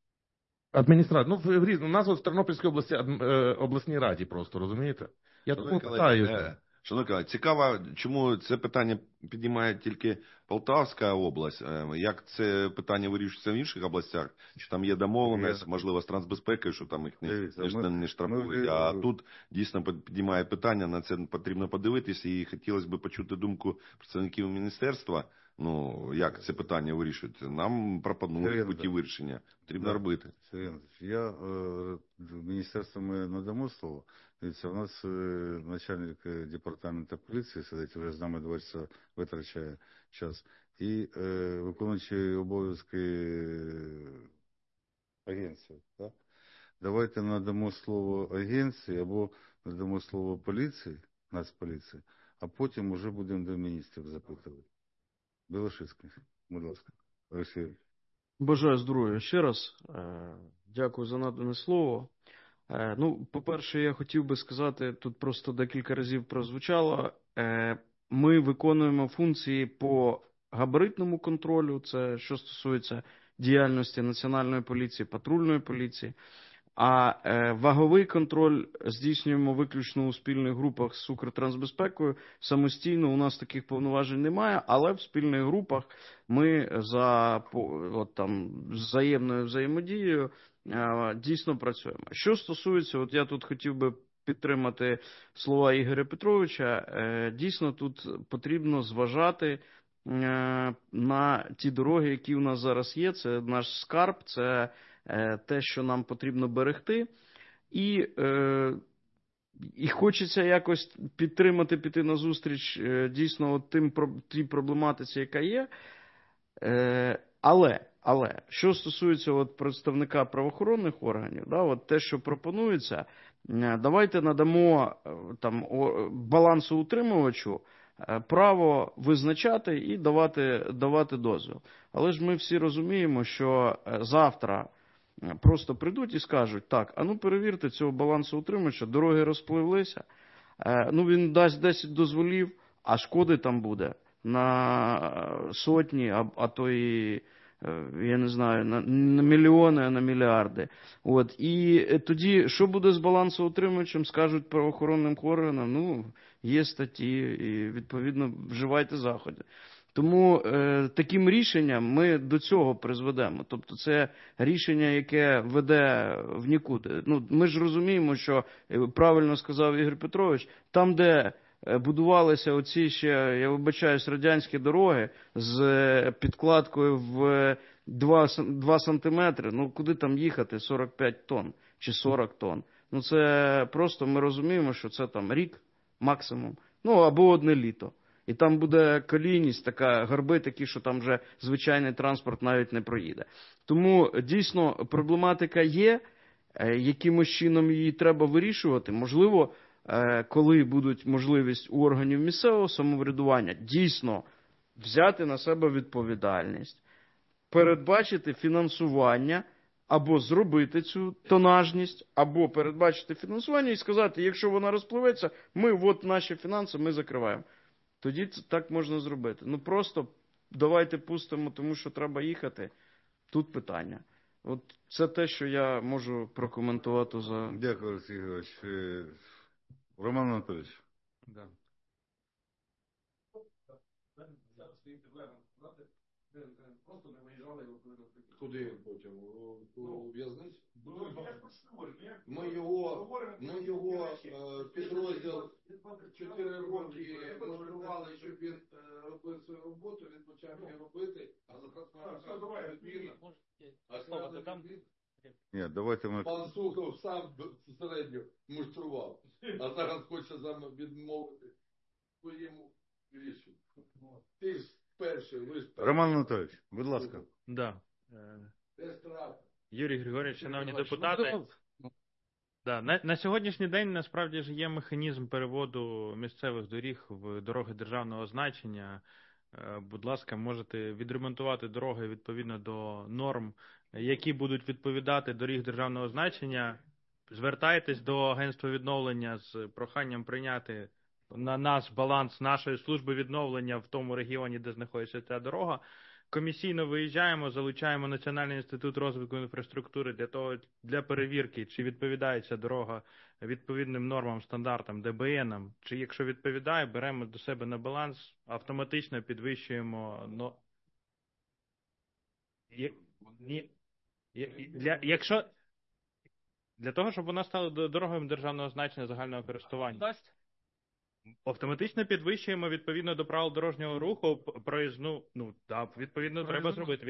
Speaker 9: Адміністрація. Ну, у нас от в Тернопільській області, обласній раді просто, розумієте? Я тому питаю.
Speaker 7: Шановні колеги, цікаво, чому це питання піднімає тільки Полтавська область, як це питання вирішується в інших областях, чи там є домовленість, можливо, з трансбезпекою, що там їх не штрафують, а тут дійсно піднімає питання, на це потрібно подивитися, і хотілося б почути думку представників міністерства, ну, як це питання вирішується. Нам пропонують путі вирішення, потрібно робити.
Speaker 1: Я міністерству ми надамо слово. Дивіться, у нас начальник департаменту поліції сидить, вже з нами 2 часа витрачає час. І виконуючий обов'язки агенції. Так? Давайте надамо слово агенції або надамо слово поліції, Нацполіції, а потім вже будемо до міністрів запитувати. Білошицький, будь ласка. Олексій.
Speaker 16: Бажаю здоров'я ще раз. Дякую за надане слово. Ну, по-перше, я хотів би сказати, тут просто декілька разів прозвучало, ми виконуємо функції по габаритному контролю, це що стосується діяльності Національної поліції, патрульної поліції, а ваговий контроль здійснюємо виключно у спільних групах з Укртрансбезпекою. Самостійно у нас таких повноважень немає, але в спільних групах ми за взаємною взаємодією дійсно працюємо. Що стосується, от я тут хотів би підтримати слова Ігоря Петровича, дійсно тут потрібно зважати на ті дороги, які у нас зараз є, це наш скарб, це те, що нам потрібно берегти, і хочеться якось підтримати, піти на зустріч дійсно от тій проблематиці, яка є. Але, що стосується от представника правоохоронних органів, да, от те, що пропонується, давайте надамо там балансоутримувачу право визначати і давати дозвіл. Але ж ми всі розуміємо, що завтра просто прийдуть і скажуть, так, а ну перевірте цього балансоутримувача, дороги розпливлися, ну він дасть 10 дозволів, а шкоди там буде на сотні, а то і, я не знаю, на мільйони, а на мільярди. От. І тоді, що буде з балансоутримувачем, скажуть правоохоронним органам, ну, є статті, і, відповідно, вживайте заходи. Тому таким рішенням ми до цього призведемо. Тобто це рішення, яке веде в нікуди. Ну, ми ж розуміємо, що, правильно сказав Ігор Петрович, там, де будувалися оці ще, я вибачаюсь, радянські дороги з підкладкою в 2 сантиметри, ну куди там їхати 45 тонн чи 40 тонн? Ну це просто ми розуміємо, що це там рік максимум, ну або одне літо. І там буде колійність, така, горби такі, що там вже звичайний транспорт навіть не проїде. Тому дійсно проблематика є, якимось чином її треба вирішувати. Можливо, коли будуть можливість у органів місцевого самоврядування дійсно взяти на себе відповідальність, передбачити фінансування, або зробити цю тонажність, або передбачити фінансування і сказати, якщо вона розпливеться, ми, от наші фінанси, ми закриваємо. Тоді так можна зробити. Ну просто давайте пустимо, тому що треба їхати. Тут питання. От це те, що я можу прокоментувати за...
Speaker 1: Дякую, Олексій Ігорович. Роман Анатолійович.
Speaker 6: Да. Просто не виїжджали куди потім? У в'язницю? Ми його підрозділ 4 роки контролювали, щоб він робив свою роботу, він почав її робити, а за відмінно.
Speaker 1: Ні, давайте ми...
Speaker 6: Пан Сухов сам середньо муштрував, а зараз хоче відмовити своєму рішенню. Ти ж перший, ви ж перший.
Speaker 1: Роман Анатолійович, будь ласка.
Speaker 17: Да. Юрій Григорійович, шановні депутати. Да, на сьогоднішній день насправді ж є механізм переводу місцевих доріг в дороги державного значення. Будь ласка, можете відремонтувати дороги відповідно до норм, які будуть відповідати доріг державного значення. Звертайтесь до агентства відновлення з проханням прийняти на наш баланс нашої служби відновлення в тому регіоні, де знаходиться ця дорога. комісійно виїжджаємо, залучаємо Національний інститут розвитку інфраструктури для перевірки, чи відповідає ця дорога відповідним нормам, стандартам, ДБНам, чи якщо відповідає, беремо до себе на баланс, автоматично підвищуємо. Для того, щоб вона стала дорогою державного значення загального користування. Автоматично підвищуємо відповідно до правил дорожнього руху проїзну, відповідно треба зробити.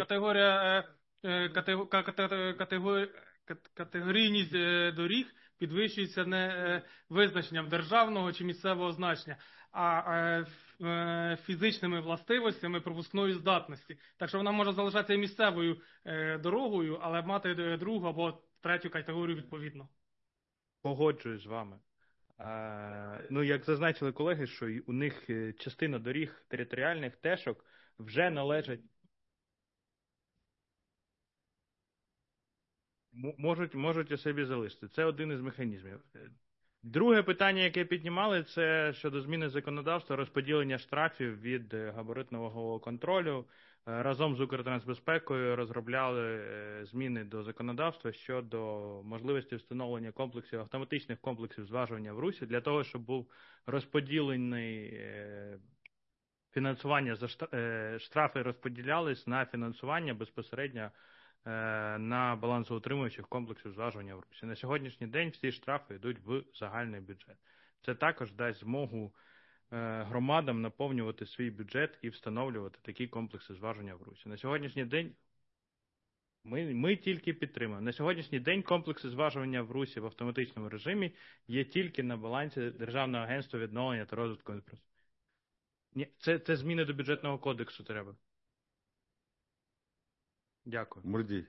Speaker 18: Категорійність доріг підвищується не визначенням державного чи місцевого значення, а фізичними властивостями пропускної здатності. Так що вона може залишатися і місцевою дорогою, але мати другу або третю категорію відповідно.
Speaker 17: Погоджуюсь з вами. Як зазначили колеги, що у них частина доріг територіальних тешок вже належать, можуть у собі залишити. Це один із механізмів. Друге питання, яке піднімали, це щодо зміни законодавства, розподілення штрафів від габаритного контролю. Разом з Укртрансбезпекою розробляли зміни до законодавства щодо можливості встановлення автоматичних комплексів зважування в русі, для того, щоб був розподілений фінансування, штрафи розподілялись на фінансування безпосередньо на балансоутримуючих комплексів зважування в русі. На сьогоднішній день всі штрафи йдуть в загальний бюджет. Це також дасть змогу громадам наповнювати свій бюджет і встановлювати такі комплекси зважування в русі. На сьогоднішній день ми тільки підтримуємо. На сьогоднішній день комплекси зважування в русі в автоматичному режимі є тільки на балансі Державного агентства відновлення та розвитку інфраструктури. Ні, це зміни до бюджетного кодексу треба. Дякую.
Speaker 1: Мурдій.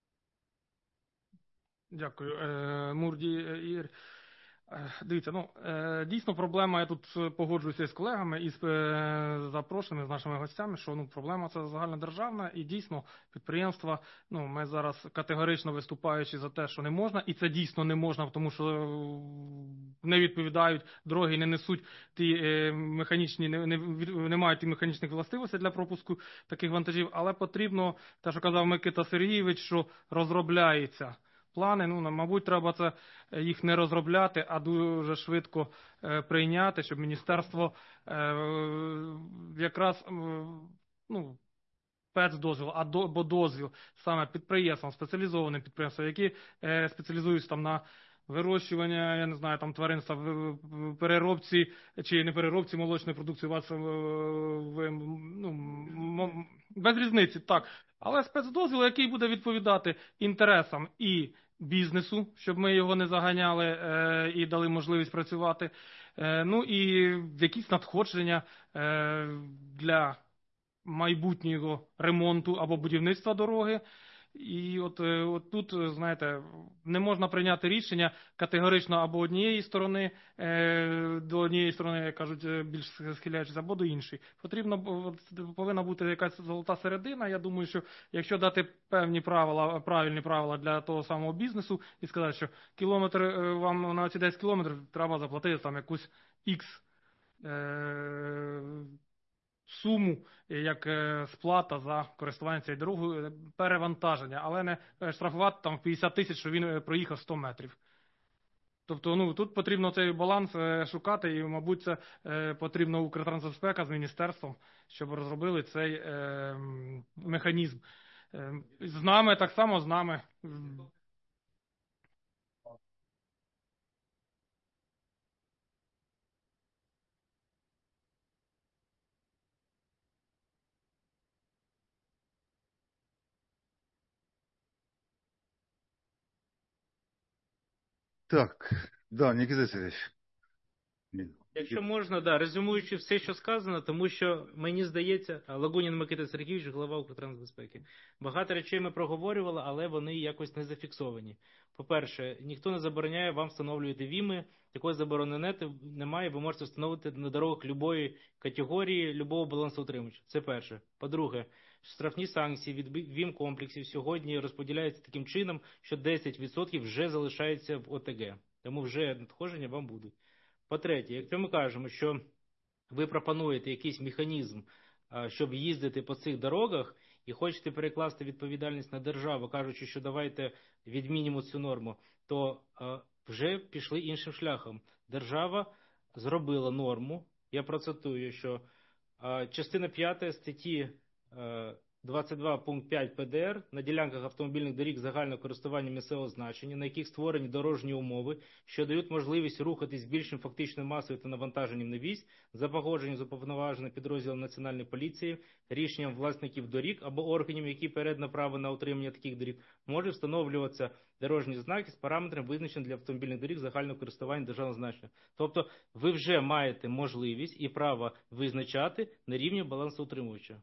Speaker 18: Дякую. Мурдій Ігор. Дивіться, дійсно проблема, я тут погоджуюся з колегами і з запрошеними, з нашими гостями, що проблема це загальнодержавна і дійсно підприємства, ми зараз категорично виступаючи за те, що не можна, і це дійсно не можна, тому що не відповідають дороги, не несуть ті механічні, не мають ті механічних властивостей для пропуску таких вантажів, але потрібно, те, що казав Микита Сергійович, що розробляється плани, мабуть, треба це їх не розробляти, а дуже швидко прийняти, щоб міністерство якраз спецдозвіл, або дозвіл саме підприємствам, спеціалізованим підприємствам, які спеціалізуються на вирощування, я не знаю, тваринства, в переробці чи не переробці молочної продукції, у вас без різниці, так. Але спецдозвіл, який буде відповідати інтересам і бізнесу, щоб ми його не заганяли і дали можливість працювати, і якісь надходження для майбутнього ремонту або будівництва дороги. І от тут, знаєте, не можна прийняти рішення категорично або однієї сторони, до однієї сторони, як кажуть, більш схиляючись, або до іншої. Повинна бути якась золота середина. Я думаю, що якщо дати певні правильні правила для того самого бізнесу і сказати, що кілометр, вам на ці 10 кілометрів треба заплатити якусь X суму, як сплата за користування цією дорогою, перевантаження, але не штрафувати 50 тисяч, що він проїхав 100 метрів. Тобто, тут потрібно цей баланс шукати, і, мабуть, це потрібно Укртрансбезпека з міністерством, щоб розробили цей механізм. З нами, так само з нами.
Speaker 1: Так, Нікіта Сергійович.
Speaker 14: Якщо можна, резюмуючи все, що сказано, тому що, мені здається, Лагунін Микита Сергійович, голова Укртрансбезпеки. Багато речей ми проговорювали, але вони якось не зафіксовані. По-перше, ніхто не забороняє вам встановлювати ВІМи, такої заборони немає, ви можете встановити на дорогах любої категорії, любого балансоутримувача. Це перше. По-друге, штрафні санкції від ВІМ-комплексів сьогодні розподіляються таким чином, що 10% вже залишається в ОТГ. Тому вже надходження вам будуть. По-третє, якщо ми кажемо, що ви пропонуєте якийсь механізм, щоб їздити по цих дорогах, і хочете перекласти відповідальність на державу, кажучи, що давайте відмінимо цю норму, то вже пішли іншим шляхом. Держава зробила норму, я процитую, що частина 5 статті 22 пункт 5 ПДР на ділянках автомобільних доріг загального користування місцевого значення, на яких створені дорожні умови, що дають можливість рухатись з більшим фактичною масою та навантаженням на вісь, за погодженням з уповноваженим підрозділом Національної поліції, рішенням власників доріг або органів, які передано право на утримання таких доріг, може встановлюватися дорожні знаки з параметрами, визначеними для автомобільних доріг загального користування державного значення. Тобто ви вже маєте можливість і право визначати на рівні балансоутримувача.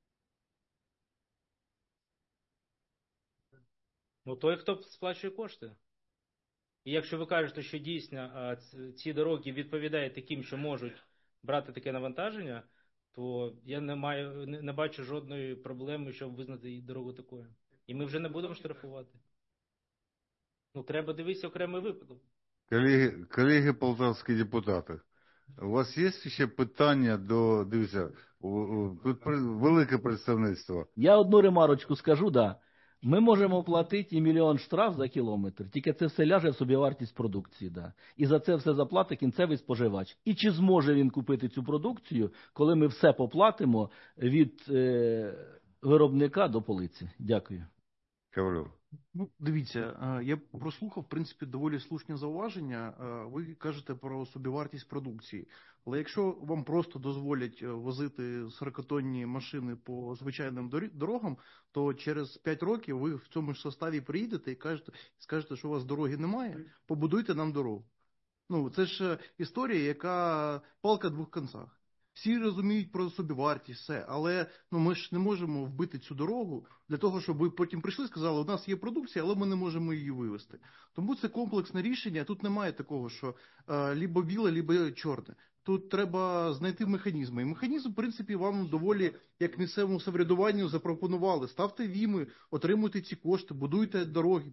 Speaker 14: Ну, той, хто сплачує кошти. І якщо ви кажете, що дійсно ці дороги відповідають таким, що можуть брати таке навантаження, то я не бачу жодної проблеми, щоб визнати її дорогу такою. І ми вже не будемо штрафувати. Ну, треба дивитися окремий випадок.
Speaker 1: Колеги полтавські депутати, у вас є ще питання до, дивіться, тут велике представництво.
Speaker 13: Я одну ремарочку скажу, да. Ми можемо платити і 1 мільйон штраф за кілометр, тільки це все ляже в собівартість продукції, да. І за це все заплатить кінцевий споживач. І чи зможе він купити цю продукцію, коли ми все поплатимо від виробника до полиці? Дякую.
Speaker 1: Ковалев.
Speaker 19: Ну, дивіться, я прослухав, в принципі, доволі слушні зауваження. Ви кажете про собівартість продукції. Але якщо вам просто дозволять возити 40-тонні машини по звичайним дорогам, то через 5 років ви в цьому ж составі приїдете і скажете, що у вас дороги немає, побудуйте нам дорогу. Ну, це ж історія, яка палка в двох кінцях. Всі розуміють про собівартість, все, але ми ж не можемо вбити цю дорогу для того, щоб ви потім прийшли і сказали, у нас є продукція, але ми не можемо її вивезти. Тому це комплексне рішення, тут немає такого, що либо біле, либо чорне. Тут треба знайти механізми. І механізм, в принципі, вам доволі, як місцевому самоврядуванню, запропонували. Ставте віми, отримуйте ці кошти, будуйте дороги,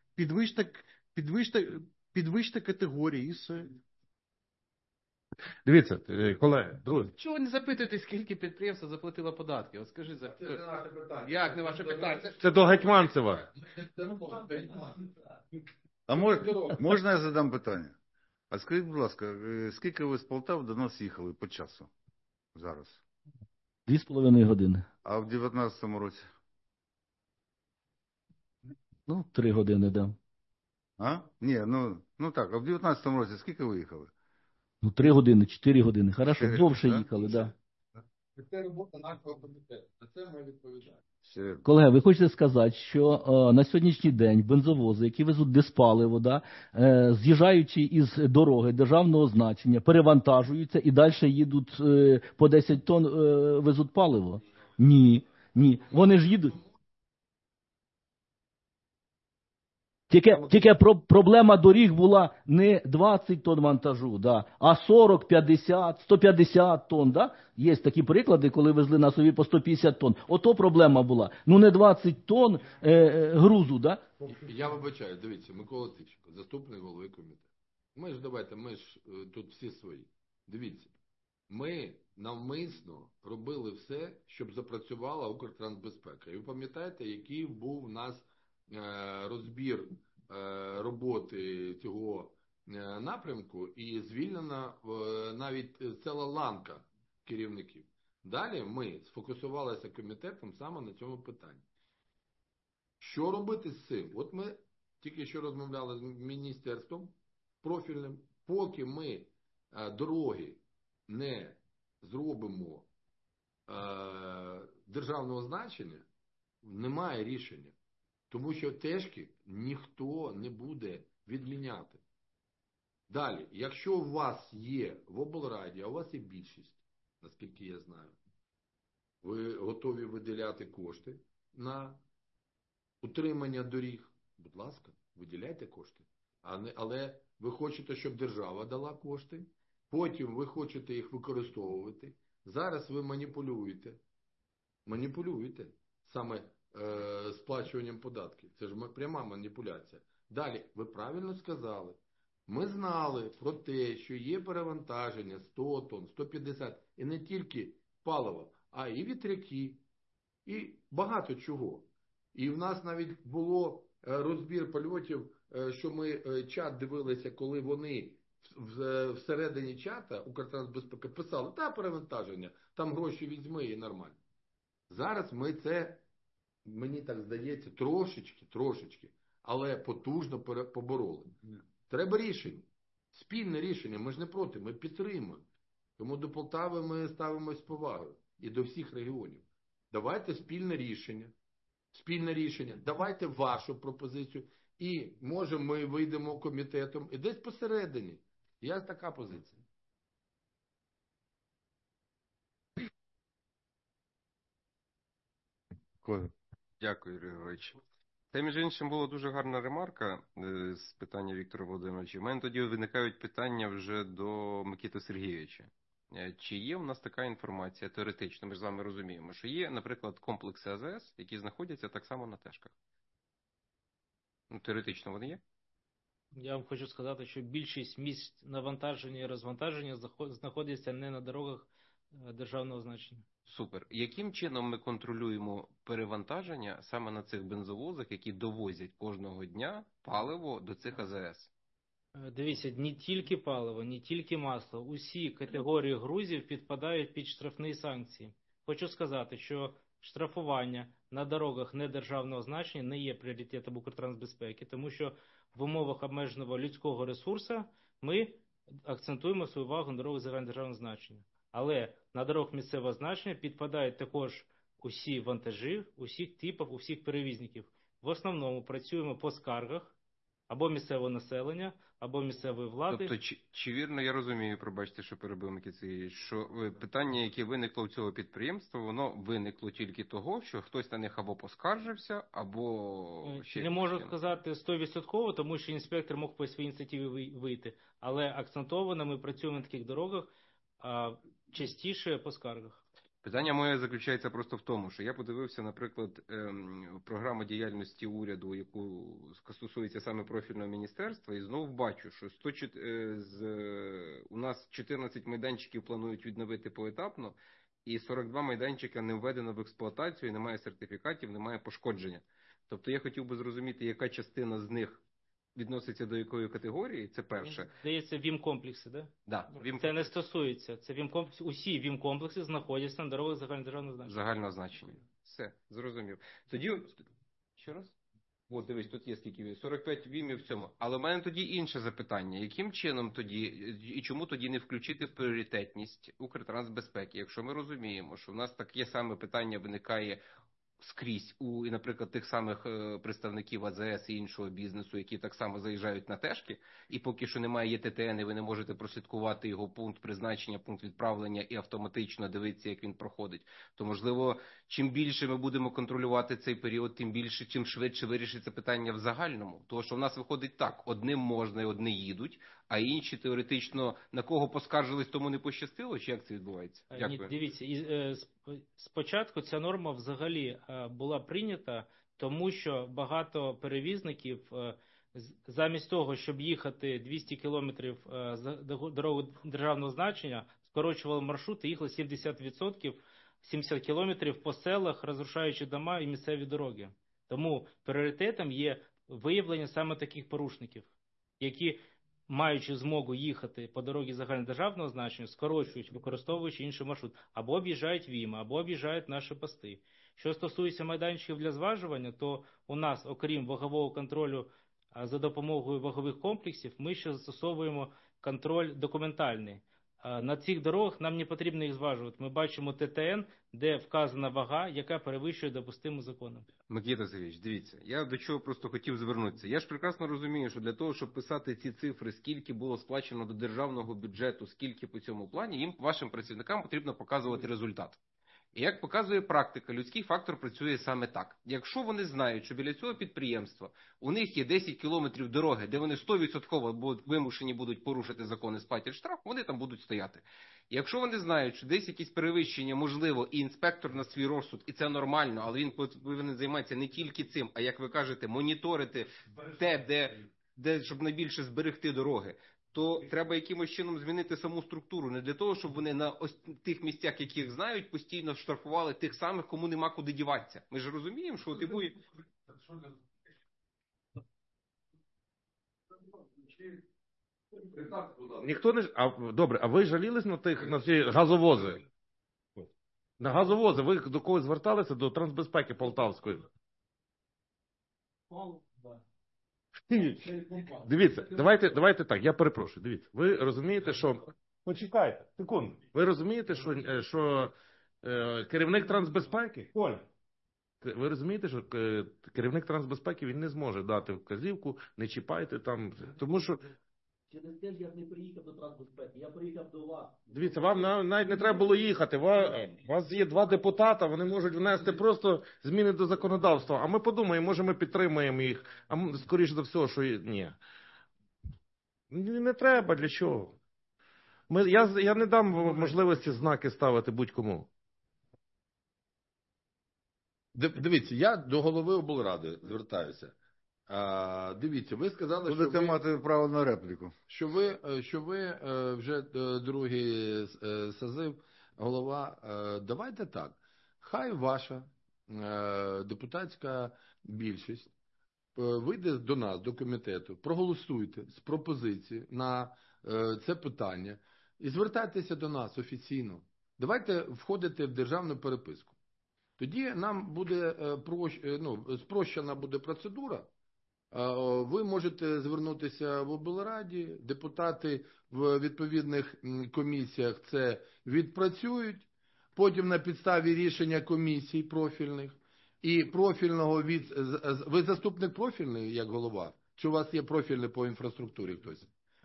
Speaker 19: підвищте категорії і все.
Speaker 9: Дивіться, колеги, друзі.
Speaker 10: Чого ви не запитуєте, скільки підприємство заплатило податки? От скажи, як не ваше питання?
Speaker 9: Це до Гетьманцева.
Speaker 1: А можна я задам питання? А скажіть, будь ласка, скільки ви з Полтави до нас їхали по часу зараз?
Speaker 13: 2,5 години.
Speaker 1: А в 19-му році?
Speaker 13: Ну, 3 години, да.
Speaker 1: А? Ні, ну так, а в 19-му році скільки ви їхали?
Speaker 13: Ну, 3 години, 4 години. Хорошо, довше їхали, да.
Speaker 6: Це робота нашого комітету. За це ми відповідаємо.
Speaker 13: Колеги, ви хочете сказати, що на сьогоднішній день бензовози, які везуть диспаливо, да, з'їжджаючи із дороги державного значення, перевантажуються і далі їдуть по 10 тонн везуть паливо? Ні. Вони ж їдуть. Тільки проблема доріг була не 20 тонн вантажу, да, а 40, 50, 150 тонн. Да? Є такі приклади, коли везли на собі по 150 тонн. Ото проблема була. Ну не 20 тонн грузу. Да?
Speaker 6: Я вибачаю, дивіться, Микола Тищенко, заступник голови комітету. Ми ж тут всі свої. Дивіться, ми навмисно робили все, щоб запрацювала Укртрансбезпека. І ви пам'ятаєте, який був у нас розбір роботи цього напрямку і звільнена навіть ціла ланка керівників. Далі ми сфокусувалися комітетом саме на цьому питанні. Що робити з цим? От ми тільки що розмовляли з міністерством профільним. Поки ми дороги не зробимо державного значення, немає рішення. Тому що тежки ніхто не буде відміняти. Далі, якщо у вас є в облраді, а у вас є більшість, наскільки я знаю, ви готові виділяти кошти на утримання доріг, будь ласка, виділяйте кошти. Але ви хочете, щоб держава дала кошти, потім ви хочете їх використовувати. Зараз ви маніпулюєте саме сплачуванням податків. Це ж пряма маніпуляція. Далі, ви правильно сказали, ми знали про те, що є перевантаження 100 тонн, 150, і не тільки паливо, а і вітряки, і багато чого. І в нас навіть було розбір польотів, що ми чат дивилися, коли вони всередині чата Укртрансбезпеки писали, та перевантаження, там гроші візьми і нормально. Зараз ми це, мені так здається, трошечки, але потужно побороли. Треба рішення. Спільне рішення, ми ж не проти, ми підтримуємо. Тому до Полтави ми ставимось з повагою. І до всіх регіонів. Давайте спільне рішення. Давайте вашу пропозицію. І, може, ми вийдемо комітетом. І десь посередині. Є така позиція.
Speaker 8: Дякую, Юрій Григорович. Це, між іншим, була дуже гарна ремарка з питання Віктора Володимировича. У мене тоді виникають питання вже до Микити Сергійовича. Чи є у нас така інформація теоретично? Ми ж з вами розуміємо, що є, наприклад, комплекси АЗС, які знаходяться так само на Тешках. Ну, теоретично вони є?
Speaker 14: Я вам хочу сказати, що більшість місць навантаження і розвантаження знаходяться не на дорогах державного значення.
Speaker 8: Супер. Яким чином ми контролюємо перевантаження саме на цих бензовозах, які довозять кожного дня паливо до цих АЗС?
Speaker 14: Дивіться, не тільки паливо, не тільки масло. Усі категорії грузів підпадають під штрафні санкції. Хочу сказати, що штрафування на дорогах недержавного значення не є пріоритетом Укртрансбезпеки, тому що в умовах обмеженого людського ресурсу ми акцентуємо свою увагу на дорогах загальнодержавного значення. Але на дорогах місцевого значення підпадають також усі вантажі, усіх типів, усіх перевізників. В основному працюємо по скаргах або місцевого населення, або місцевої влади.
Speaker 8: Тобто, чи вірно я розумію, пробачте, що перебив Микита Сергійович, що питання, яке виникло у цього підприємства, воно виникло тільки того, що хтось на них або поскаржився, або ще...
Speaker 14: Не можу сказати 100%, тому що інспектор мог по своїй ініціативі вийти. Але акцентовано ми працюємо на таких дорогах, частіше по скаргах.
Speaker 8: Питання моє заключається просто в тому, що я подивився, наприклад, програму діяльності уряду, яку стосується саме профільного міністерства, і знову бачу, що у нас 14 майданчиків планують відновити поетапно, і 42 майданчика не введено в експлуатацію, немає сертифікатів, немає пошкодження. Тобто я хотів би зрозуміти, яка частина з них відноситься до якої категорії, це перше.
Speaker 14: Здається, ВІМ-комплекси, да?
Speaker 8: Да,
Speaker 14: це не стосується. Це ВІМ-комплекси. Усі ВІМ-комплекси знаходяться на дорогах загальнодержавного значення.
Speaker 8: Загального значення. Все, зрозумів. Тоді, ще раз? От, дивись, тут є скільки 45 ВІМів в цьому. Але в мене тоді інше запитання. Яким чином тоді, і чому тоді не включити в пріоритетність Укртрансбезпеки, якщо ми розуміємо, що в нас таке саме питання виникає скрізь у, наприклад, тих самих представників АЗС і іншого бізнесу, які так само заїжджають на Тешки, і поки що немає ЄТТН, і ви не можете прослідкувати його пункт призначення, пункт відправлення і автоматично дивитися, як він проходить. То, можливо, чим більше ми будемо контролювати цей період, тим швидше вирішиться питання в загальному. Тому що в нас виходить так, одним можна і одні їдуть, а інші теоретично на кого поскаржились, тому не пощастило, чи як це відбувається? Дякую.
Speaker 14: Ні, дивіться, спочатку ця норма взагалі була прийнята, тому що багато перевізників замість того, щоб їхати 200 кілометрів дорогу державного значення, скорочували маршрут і їхали 70%, 70 кілометрів по селах, розрушаючи дома і місцеві дороги. Тому пріоритетом є виявлення саме таких порушників, які, маючи змогу їхати по дорозі загальнодержавного значення, скорочують, використовуючи інший маршрут, або об'їжджають ВІМи, або об'їжджають наші пости. Що стосується майданчиків для зважування, то у нас, окрім вагового контролю за допомогою вагових комплексів, ми ще застосовуємо контроль документальний. На цих дорогах нам не потрібно їх зважувати. Ми бачимо ТТН, де вказана вага, яка перевищує допустиму законом.
Speaker 8: Микита Сергійович, дивіться, я до чого просто хотів звернутися. Я ж прекрасно розумію, що для того, щоб писати ці цифри, скільки було сплачено до державного бюджету, скільки по цьому плані, їм, вашим працівникам, потрібно показувати результат. І як показує практика, людський фактор працює саме так. Якщо вони знають, що біля цього підприємства у них є 10 кілометрів дороги, де вони 100% вимушені будуть порушити закони, сплатять штраф, вони там будуть стояти. І якщо вони знають, що десь якісь перевищення можливо, і інспектор на свій розсуд, і це нормально, але він повинен займатися не тільки цим, а, як ви кажете, моніторити те, де щоб найбільше зберегти дороги, то треба якимось чином змінити саму структуру. Не для того, щоб вони на ось тих місцях, яких знають, постійно штрафували тих самих, кому нема куди діватися. Ми ж розуміємо, що типу...
Speaker 9: Ніхто не... Добре, а ви жалілись на ці газовози? На газовози ви до когось зверталися? До Трансбезпеки Полтавської? Дивіться, давайте так, я перепрошую, дивіться. Ви розумієте, що... Почекайте, секунду. Ви розумієте, що керівник Трансбезпеки... Коля, ви розумієте, що керівник Трансбезпеки, він не зможе дати вказівку, не чіпайте там, тому що...
Speaker 13: Через те ж я не приїхав до Трансбезпеки, я приїхав до вас.
Speaker 9: Дивіться, вам навіть не треба було їхати. У вас є 2 депутата, вони можуть внести просто зміни до законодавства. А ми подумаємо, може ми підтримаємо їх. А скоріше за все, що ні. Не треба, для чого? Я не дам можливості знаки ставити будь-кому.
Speaker 6: Дивіться, я до голови облради звертаюся. Дивіться, ви сказали,
Speaker 1: будете мати право на репліку.
Speaker 6: Що ви вже другий созив, голова. Давайте так. Хай ваша депутатська більшість вийде до нас, до комітету, проголосуйте з пропозиції на це питання і звертайтеся до нас офіційно. Давайте входити в державну переписку. Тоді нам буде спрощена буде процедура. Ви можете звернутися в облраді, депутати в відповідних комісіях це відпрацюють, потім на підставі рішення комісій профільних і профільного ви заступник профільний як голова? Чи у вас є профільний по інфраструктурі хтось?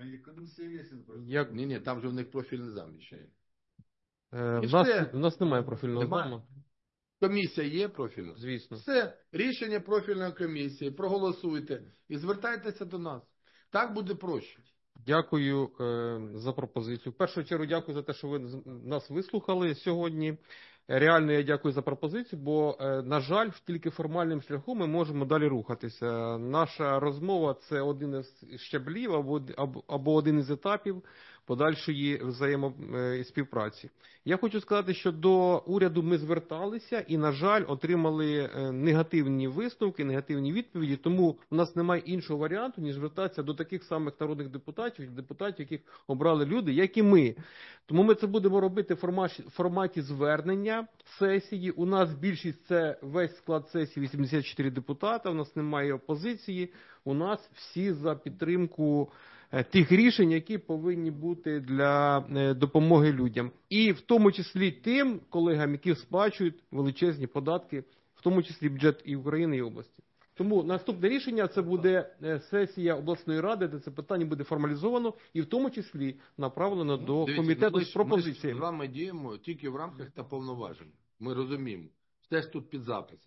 Speaker 6: Ні, там же в них профільний зам ще є.
Speaker 11: У нас немає профільного заму.
Speaker 6: Комісія є профільна?
Speaker 11: Звісно.
Speaker 6: Все, рішення профільної комісії, проголосуйте і звертайтеся до нас. Так буде проще.
Speaker 11: Дякую за пропозицію. В першу чергу дякую за те, що ви нас вислухали сьогодні. Реально я дякую за пропозицію, бо, на жаль, тільки формальним шляхом ми можемо далі рухатися. Наша розмова – це один із щаблів або один із етапів подальшої співпраці. Я хочу сказати, що до уряду ми зверталися і, на жаль, отримали негативні висновки, негативні відповіді, тому в нас немає іншого варіанту, ніж звертатися до таких самих народних депутатів, яких обрали люди, як і ми. Тому ми це будемо робити в форматі звернення сесії. У нас більшість – це весь склад сесії, 84 депутата, у нас немає опозиції, у нас всі за підтримку тих рішень, які повинні бути для допомоги людям. І в тому числі тим колегам, які сплачують величезні податки, в тому числі бюджет і України, і області. Тому наступне рішення – це буде сесія обласної ради, де це питання буде формалізовано і в тому числі направлено до комітету з пропозиціями.
Speaker 6: Ми з вами діємо тільки в рамках та повноважень. Ми розуміємо. Все ж тут під запис.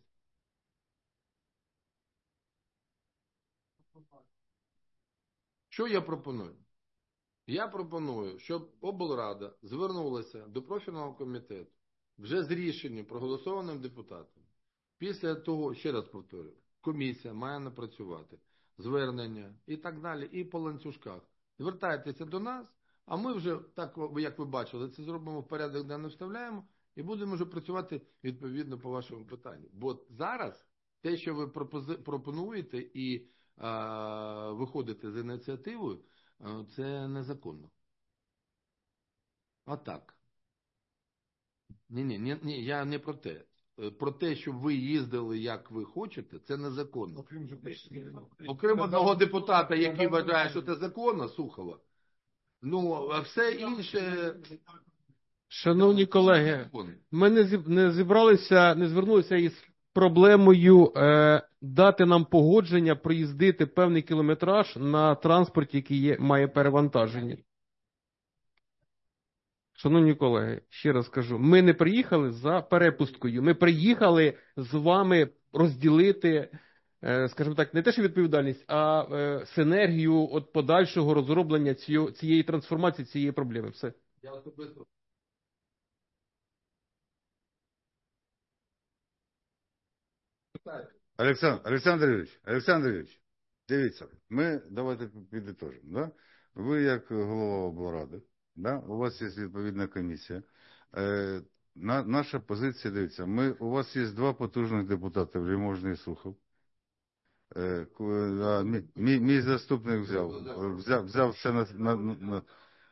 Speaker 6: Що я пропоную? Я пропоную, щоб облрада звернулася до профільного комітету вже з рішенням, проголосованим депутатом. Після того, ще раз повторюю, комісія має напрацювати звернення і так далі, і по ланцюжках. Звертайтеся до нас, а ми вже, так як ви бачили, це зробимо в порядок, де не вставляємо, і будемо вже працювати відповідно по вашому питанню. Бо зараз те, що ви пропонуєте і виходите з ініціативою, це незаконно. А так. Ні, я не про те. Про те, щоб ви їздили, як ви хочете, це незаконно. Окрім одного депутата, який вважає, що це законно, Сухова. Ну, а все інше...
Speaker 11: Шановні колеги, ми не звернулися із проблемою дати нам погодження проїздити певний кілометраж на транспорті, який має перевантаження. Шановні колеги, ще раз кажу, ми не приїхали за перепусткою, ми приїхали з вами розділити, скажімо так, не те, що відповідальність, а синергію от подальшого розроблення цієї трансформації, цієї проблеми. Все.
Speaker 6: Я особисто...
Speaker 1: Олександр Ильич, дивіться, ми давайте підітожимо. Да? ви як голова облради, да? У вас є відповідна комісія. Наша позиція, дивіться, у вас є два потужних депутати, Вельможний і Сухов. Мій заступник взяв це на...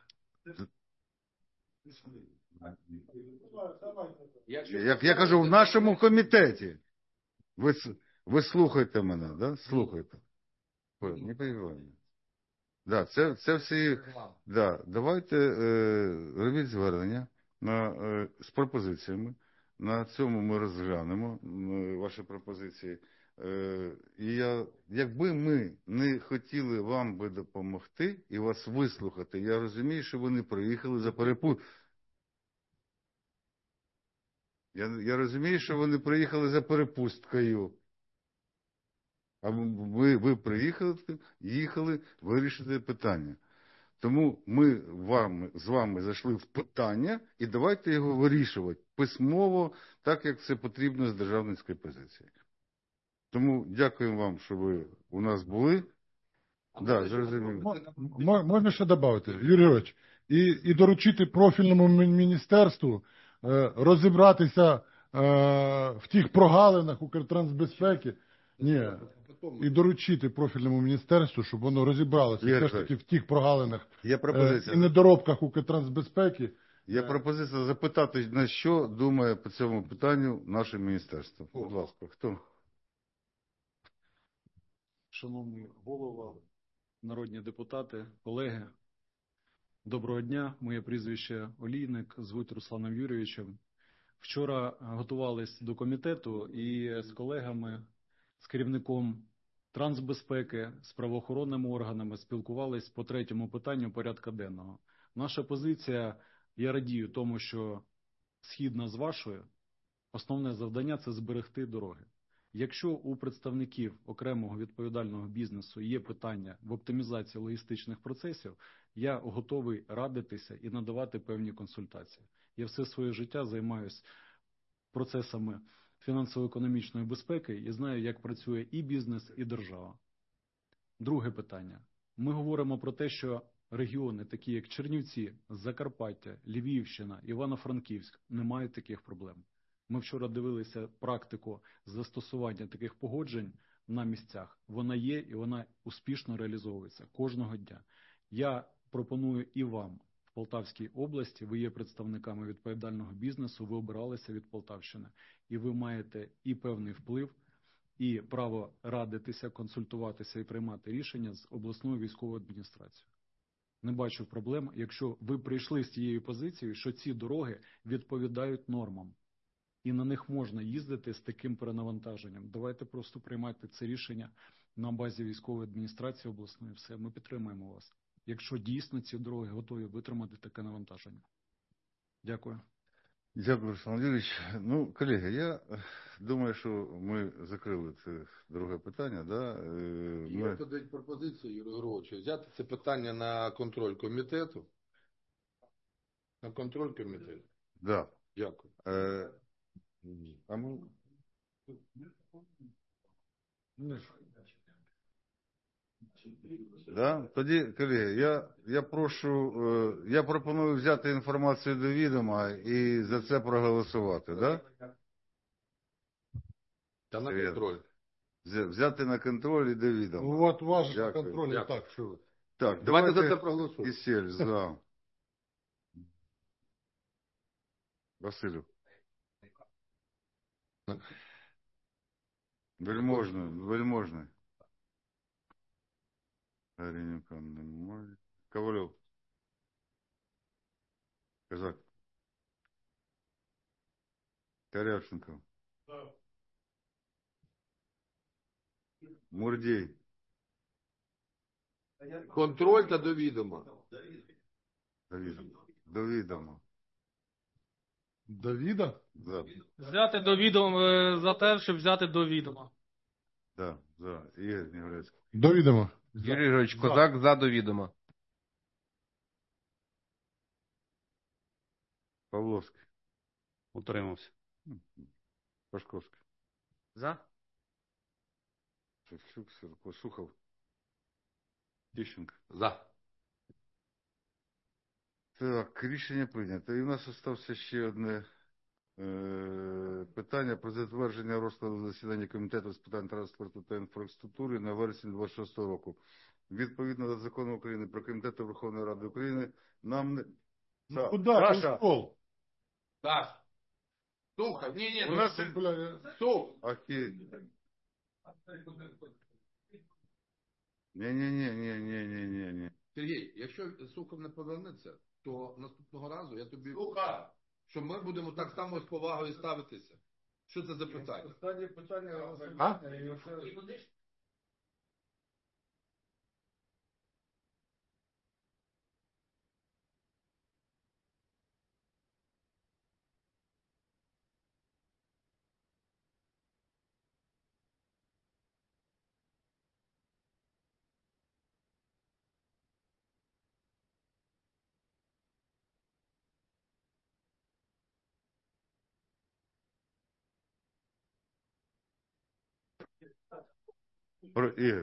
Speaker 1: Я кажу, в нашому комітеті. Ви слухайте мене, да? Слухайте. Не перебивайте. Да, це всі... Да, давайте робіть звернення з пропозиціями. На цьому ми розглянемо ваші пропозиції. І якби ми не хотіли вам би допомогти і вас вислухати, я розумію, що ви не приїхали за Я розумію, що ви не приїхали за перепусткою. А ви їхали вирішити питання. Тому ми з вами зайшли в питання і давайте його вирішувати письмово, так як це потрібно з державницької позиції. Тому дякуємо вам, що ви у нас були. Да, зрозуміло.
Speaker 15: Можна ще додати, Юрій Григорович, і доручити профільному міністерству розібратися в тих прогалинах Укртрансбезпеки. Ні, і доручити профільному міністерству, щоб воно розібралося все ж таки в тих прогалинах і недоробках Укртрансбезпеки.
Speaker 1: Є пропозиція запитати, на що думає по цьому питанню наше міністерство. Будь ласка, хто?
Speaker 20: Шановний голова, народні депутати, колеги, доброго дня. Моє прізвище Олійник, звуть Русланом Юрійовичем. Вчора готувались до комітету і з колегами, з керівником трансбезпеки, з правоохоронними органами спілкувались по третьому питанню порядку денного. Наша позиція, я радію тому, що східна з вашою, основне завдання – це зберегти дороги. Якщо у представників окремого відповідального бізнесу є питання в оптимізації логістичних процесів, я готовий радитися і надавати певні консультації. Я все своє життя займаюся процесами фінансово-економічної безпеки і знаю, як працює і бізнес, і держава. Друге питання. Ми говоримо про те, що регіони, такі як Чернівці, Закарпаття, Львівщина, Івано-Франківськ, не мають таких проблем. Ми вчора дивилися практику застосування таких погоджень на місцях. Вона є і вона успішно реалізовується кожного дня. Я пропоную і вам в Полтавській області, ви є представниками відповідального бізнесу, ви обиралися від Полтавщини, і ви маєте і певний вплив, і право радитися, консультуватися і приймати рішення з обласною військовою адміністрацією. Не бачу проблем, якщо ви прийшли з цією позицією, що ці дороги відповідають нормам. І на них можна їздити з таким перенавантаженням. Давайте просто приймайте це рішення на базі військової адміністрації обласної. Все, ми підтримаємо вас. Якщо дійсно ці дороги готові витримати таке навантаження. Дякую.
Speaker 1: Дякую, Руслан Юрійович. Ну, колеги, я думаю, що ми закрили це друге питання. Да?
Speaker 6: Є тоді пропозиція, Юрій Григорович, взяти це питання на контроль комітету. На контроль комітету.
Speaker 1: Да.
Speaker 6: Дякую.
Speaker 1: А ми... Да? Тоді, колеги, я пропоную взяти інформацію до відома і за це проголосувати, да?
Speaker 6: Та на контроль.
Speaker 1: Взяти на контроль і до відома.
Speaker 15: От ваш контроль, так, що ви.
Speaker 1: Так,
Speaker 6: давайте за це проголосуємо.
Speaker 1: Кисель, за. Василю. Вельможний. Гаренюка немає. Ковальов. Казак. Корявченко. Мурдій.
Speaker 6: Контроль та до відома.
Speaker 1: До відома.
Speaker 15: Давіда?
Speaker 1: Да.
Speaker 18: Взяти до відома за те, щоб взяти до відома.
Speaker 1: Да, за. Ігор Негрецький.
Speaker 15: До відома.
Speaker 8: Юрій Григорович Козак за до відома.
Speaker 1: Павловський.
Speaker 2: Утримався.
Speaker 1: Пашковський.
Speaker 10: За.
Speaker 1: Шевчук, Сухов. Тищенко.
Speaker 6: За.
Speaker 1: Так, рішення прийнято. І у нас залишилося ще одне питання про затвердження розкладу засідання Комітету з питань транспорту та інфраструктури на вересень 26 року. Відповідно до Закону України про Комітети Верховної Ради України, нам не...
Speaker 15: Куди?
Speaker 1: Саша!
Speaker 15: Стол.
Speaker 6: Саш, слухай, ні,
Speaker 1: У нас...
Speaker 6: Слухай.
Speaker 1: Окей. Ні.
Speaker 6: Сергій, якщо Сухов не повернеться, то наступного разу я тобі... Що ми будемо так само з повагою ставитися. Що це за питання?
Speaker 15: Останнє питання.
Speaker 6: А?
Speaker 1: Ігор.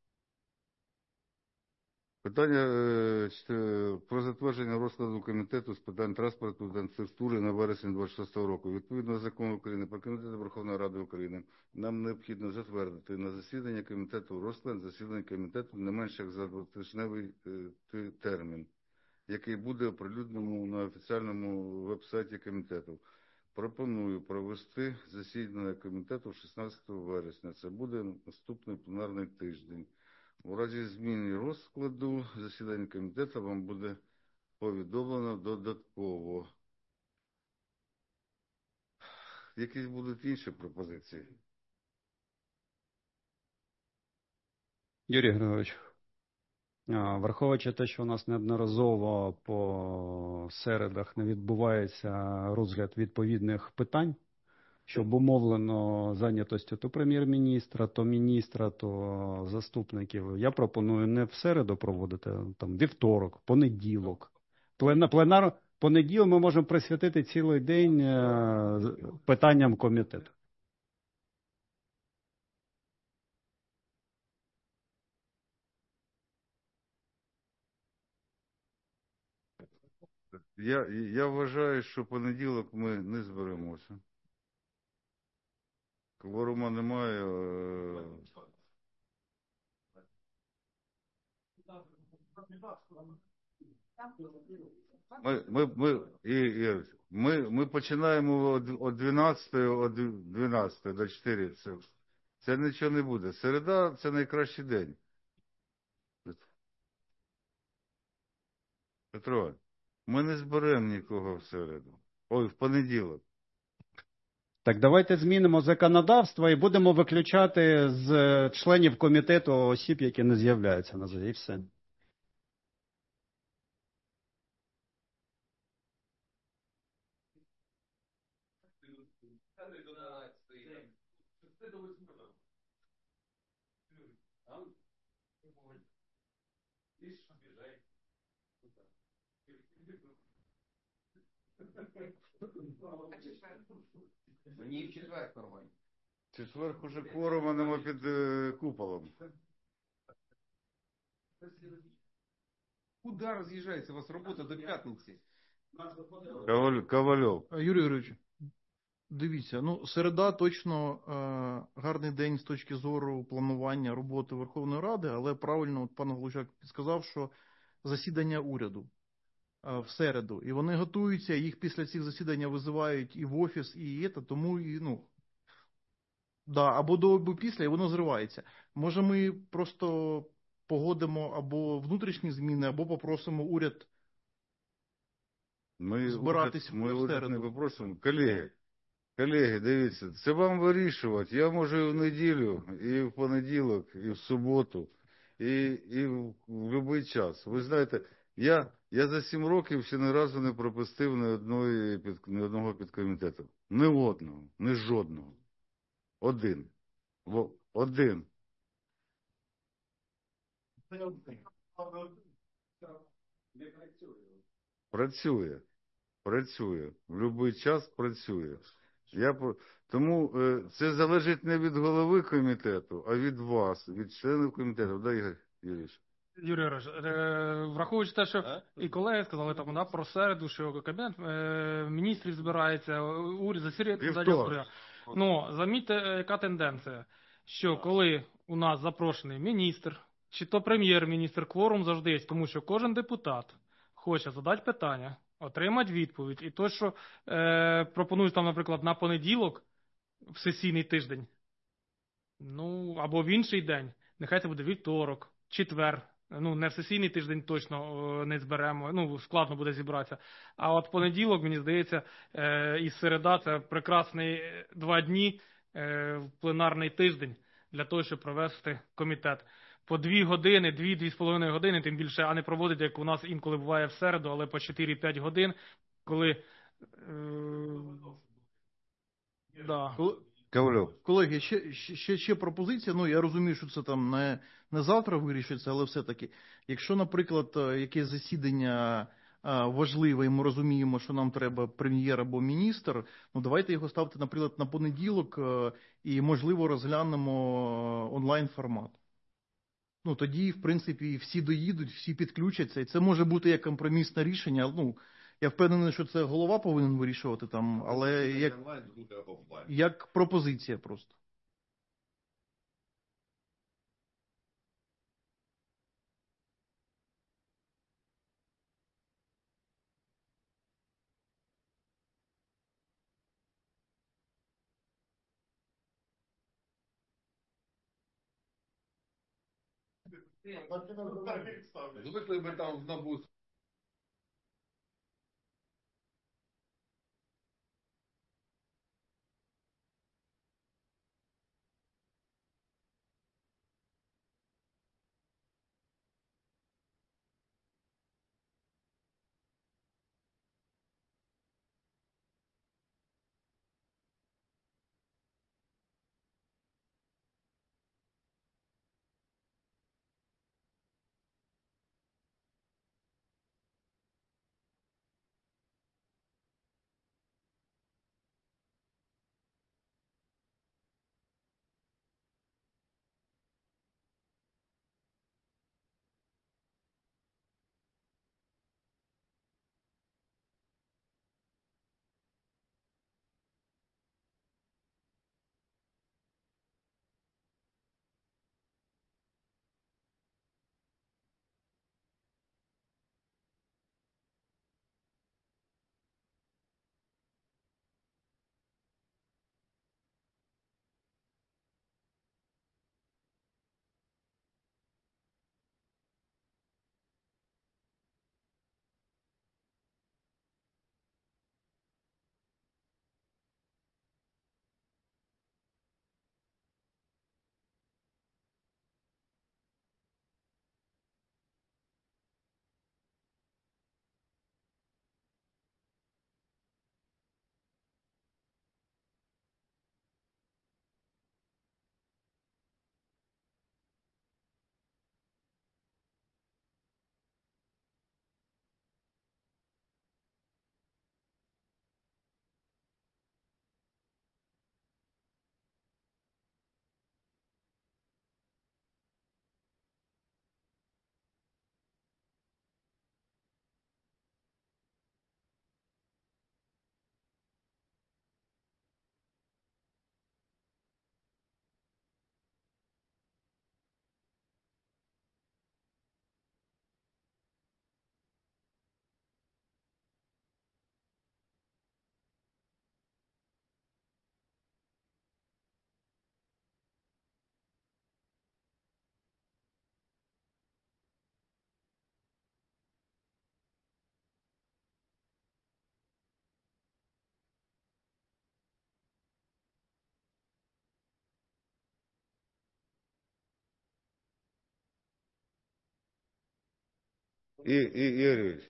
Speaker 1: Питання про затвердження розкладу Комітету з питань транспорту та інфраструктури на вересень 26 року. Відповідно до Закону України про Комітети Верховної Ради України, нам необхідно затвердити на засідання комітету розклад засідання комітету не менше як за 2-тижневий термін, який буде оприлюдненому на офіційному веб-сайті комітету. Пропоную провести засідання комітету 16 вересня. Це буде наступний пленарний тиждень. У разі зміни розкладу засідання комітету вам буде повідомлено додатково. Якісь будуть інші пропозиції?
Speaker 2: Юрій Григорович, враховуючи те, що у нас неодноразово по середах не відбувається розгляд відповідних питань, що обумовлено зайнятостю то прем'єр-міністра, то міністра, то заступників, я пропоную не в середу проводити, там вівторок, понеділок. Понеділок ми можемо присвятити цілий день питанням комітету.
Speaker 1: Я вважаю, що понеділок ми не зберемося. Кворума немає. Ми починаємо о 12 до 4. Це нічого не буде. Середа – це найкращий день. Петро, ми не зберемо нікого в середу. Ой, в понеділок.
Speaker 2: Так давайте змінимо законодавство і будемо виключати з членів комітету осіб, які не з'являються на засіданні. І все.
Speaker 8: Мені в четвер нормально.
Speaker 1: Четвер уже кворума нема під куполом.
Speaker 8: Куди роз'їжджається у вас робота до п'ятниці?
Speaker 1: Ковальов.
Speaker 19: Юрій Юрійович, дивіться, середа точно гарний день з точки зору планування роботи Верховної Ради, але правильно пан Глущак підсказав, що засідання уряду в середу. І вони готуються, їх після цих засідань визивають і в офіс, тому або до, або після, і воно зривається. Може ми просто погодимо або внутрішні зміни, або попросимо уряд збиратись в середу.
Speaker 1: Ми попросимо. Колеги, дивіться, це вам вирішувати. Я можу і в неділю, і в понеділок, і в суботу, і в будь-який час. Ви знаєте, я за 7 років ще ні разу не пропустив ні одного підкомітету. Ні одного, ні жодного. Один. Працює. В будь-який час працює. Тому це залежить не від голови комітету, а від вас, від членів комітету. Да, Ігор Юрійович?
Speaker 18: Юрій Григорович, враховуючи те, що і колеги сказали там, да, про середу, що Кабінет міністрів збирається, уряд засідання. Ну, замітьте, яка тенденція, що коли у нас запрошений міністр, чи то прем'єр-міністр, кворум завжди є, тому що кожен депутат хоче задати питання, отримати відповідь. І то, що пропонують там, наприклад, на понеділок в сесійний тиждень, ну, або в інший день, нехай це буде вівторок, четвер. Ну, не в сесійний тиждень точно не зберемо, ну, складно буде зібратися. А от понеділок, мені здається, і середа – це прекрасні 2 дні в пленарний тиждень для того, щоб провести комітет. По 2 години, 2-2,5 години, тим більше, а не проводить, як у нас інколи буває в середу, але по 4-5 годин, коли... Да.
Speaker 19: Колеги, ще пропозиція. Ну, я розумію, що це там не завтра вирішиться, але все-таки, якщо, наприклад, якесь засідання важливе, і ми розуміємо, що нам треба прем'єр або міністр, ну, давайте його ставити, наприклад, на понеділок і, можливо, розглянемо онлайн-формат. Ну, тоді, в принципі, всі доїдуть, всі підключаться, і це може бути як компромісне рішення. Ну, я впевнений, що це голова повинен вирішувати там, але як пропозиція просто.
Speaker 7: Звикли би там в НАБУ.
Speaker 1: Юрійович.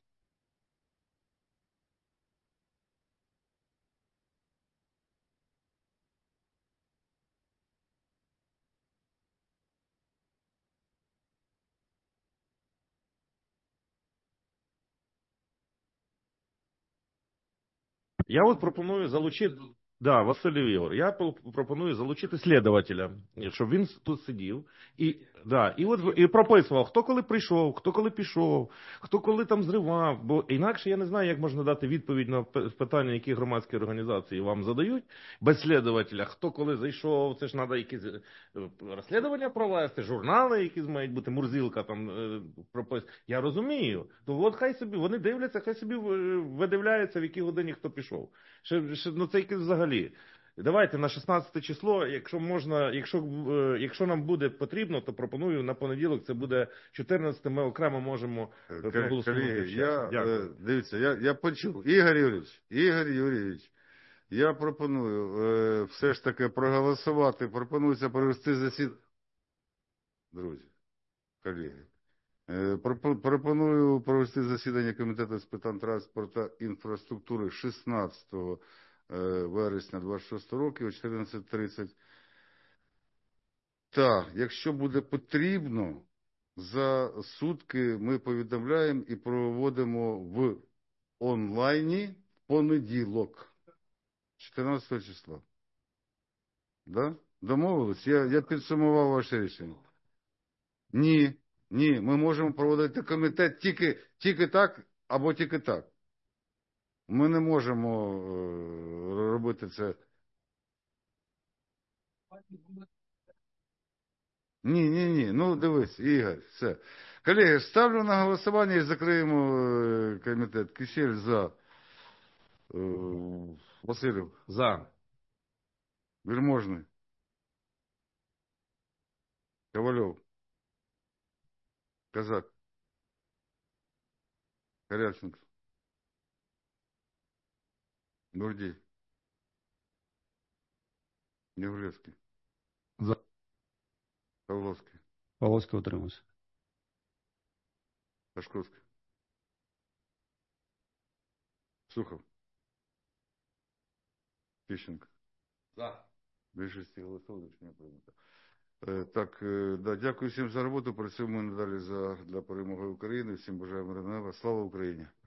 Speaker 9: Я от пропоную залучити Да, Василь Ігор, я пропоную залучити слідувателя, щоб він тут сидів і прописував, хто коли прийшов, хто коли пішов, хто коли там зривав, бо інакше я не знаю, як можна дати відповідь на питання, які громадські організації вам задають, без слідувателя, хто коли зайшов, це ж треба якісь розслідування провести, журнали якісь мають бути, Мурзилка там прописувати. Я розумію, то от хай собі, вони дивляться, хай собі видивляються, в якій годині хто пішов. Ну це якесь взагалі. Давайте на 16 число, якщо можна, якщо нам буде потрібно, то пропоную на понеділок, це буде 14, ми окремо можемо проголосувати.
Speaker 1: Дивіться, я почув. Ігор Юрійович, я пропоную все ж таки проголосувати, пропонується провести засідання. Друзі, колеги, пропоную провести засідання Комітету з питань транспорту та інфраструктури 16 вересня 26 року о 14:30. Так, якщо буде потрібно, за сутки ми повідомляємо і проводимо в онлайні в понеділок, 14 числа. Да? Домовились? Я підсумував ваше рішення. Ні, ми можемо проводити комітет тільки так або тільки так. Ми не можемо робити це. Ні. Ну, дивись, Ігор, все. Колеги, ставлю на голосування і закриємо комітет. Кисєль за. Василів.
Speaker 9: За.
Speaker 1: Вельможний. Ковальов. Казак. Корявченко. Гордій. Негулевський.
Speaker 15: За.
Speaker 1: Павловський.
Speaker 2: Павловський утримався.
Speaker 1: Пашковський. Сухов. Тищенко.
Speaker 7: За.
Speaker 1: Більшості голосів рішення прийнято. Так, дякую всім за роботу. Працюємо надалі для перемоги України. Всім бажаємо мирного неба. Слава Україні!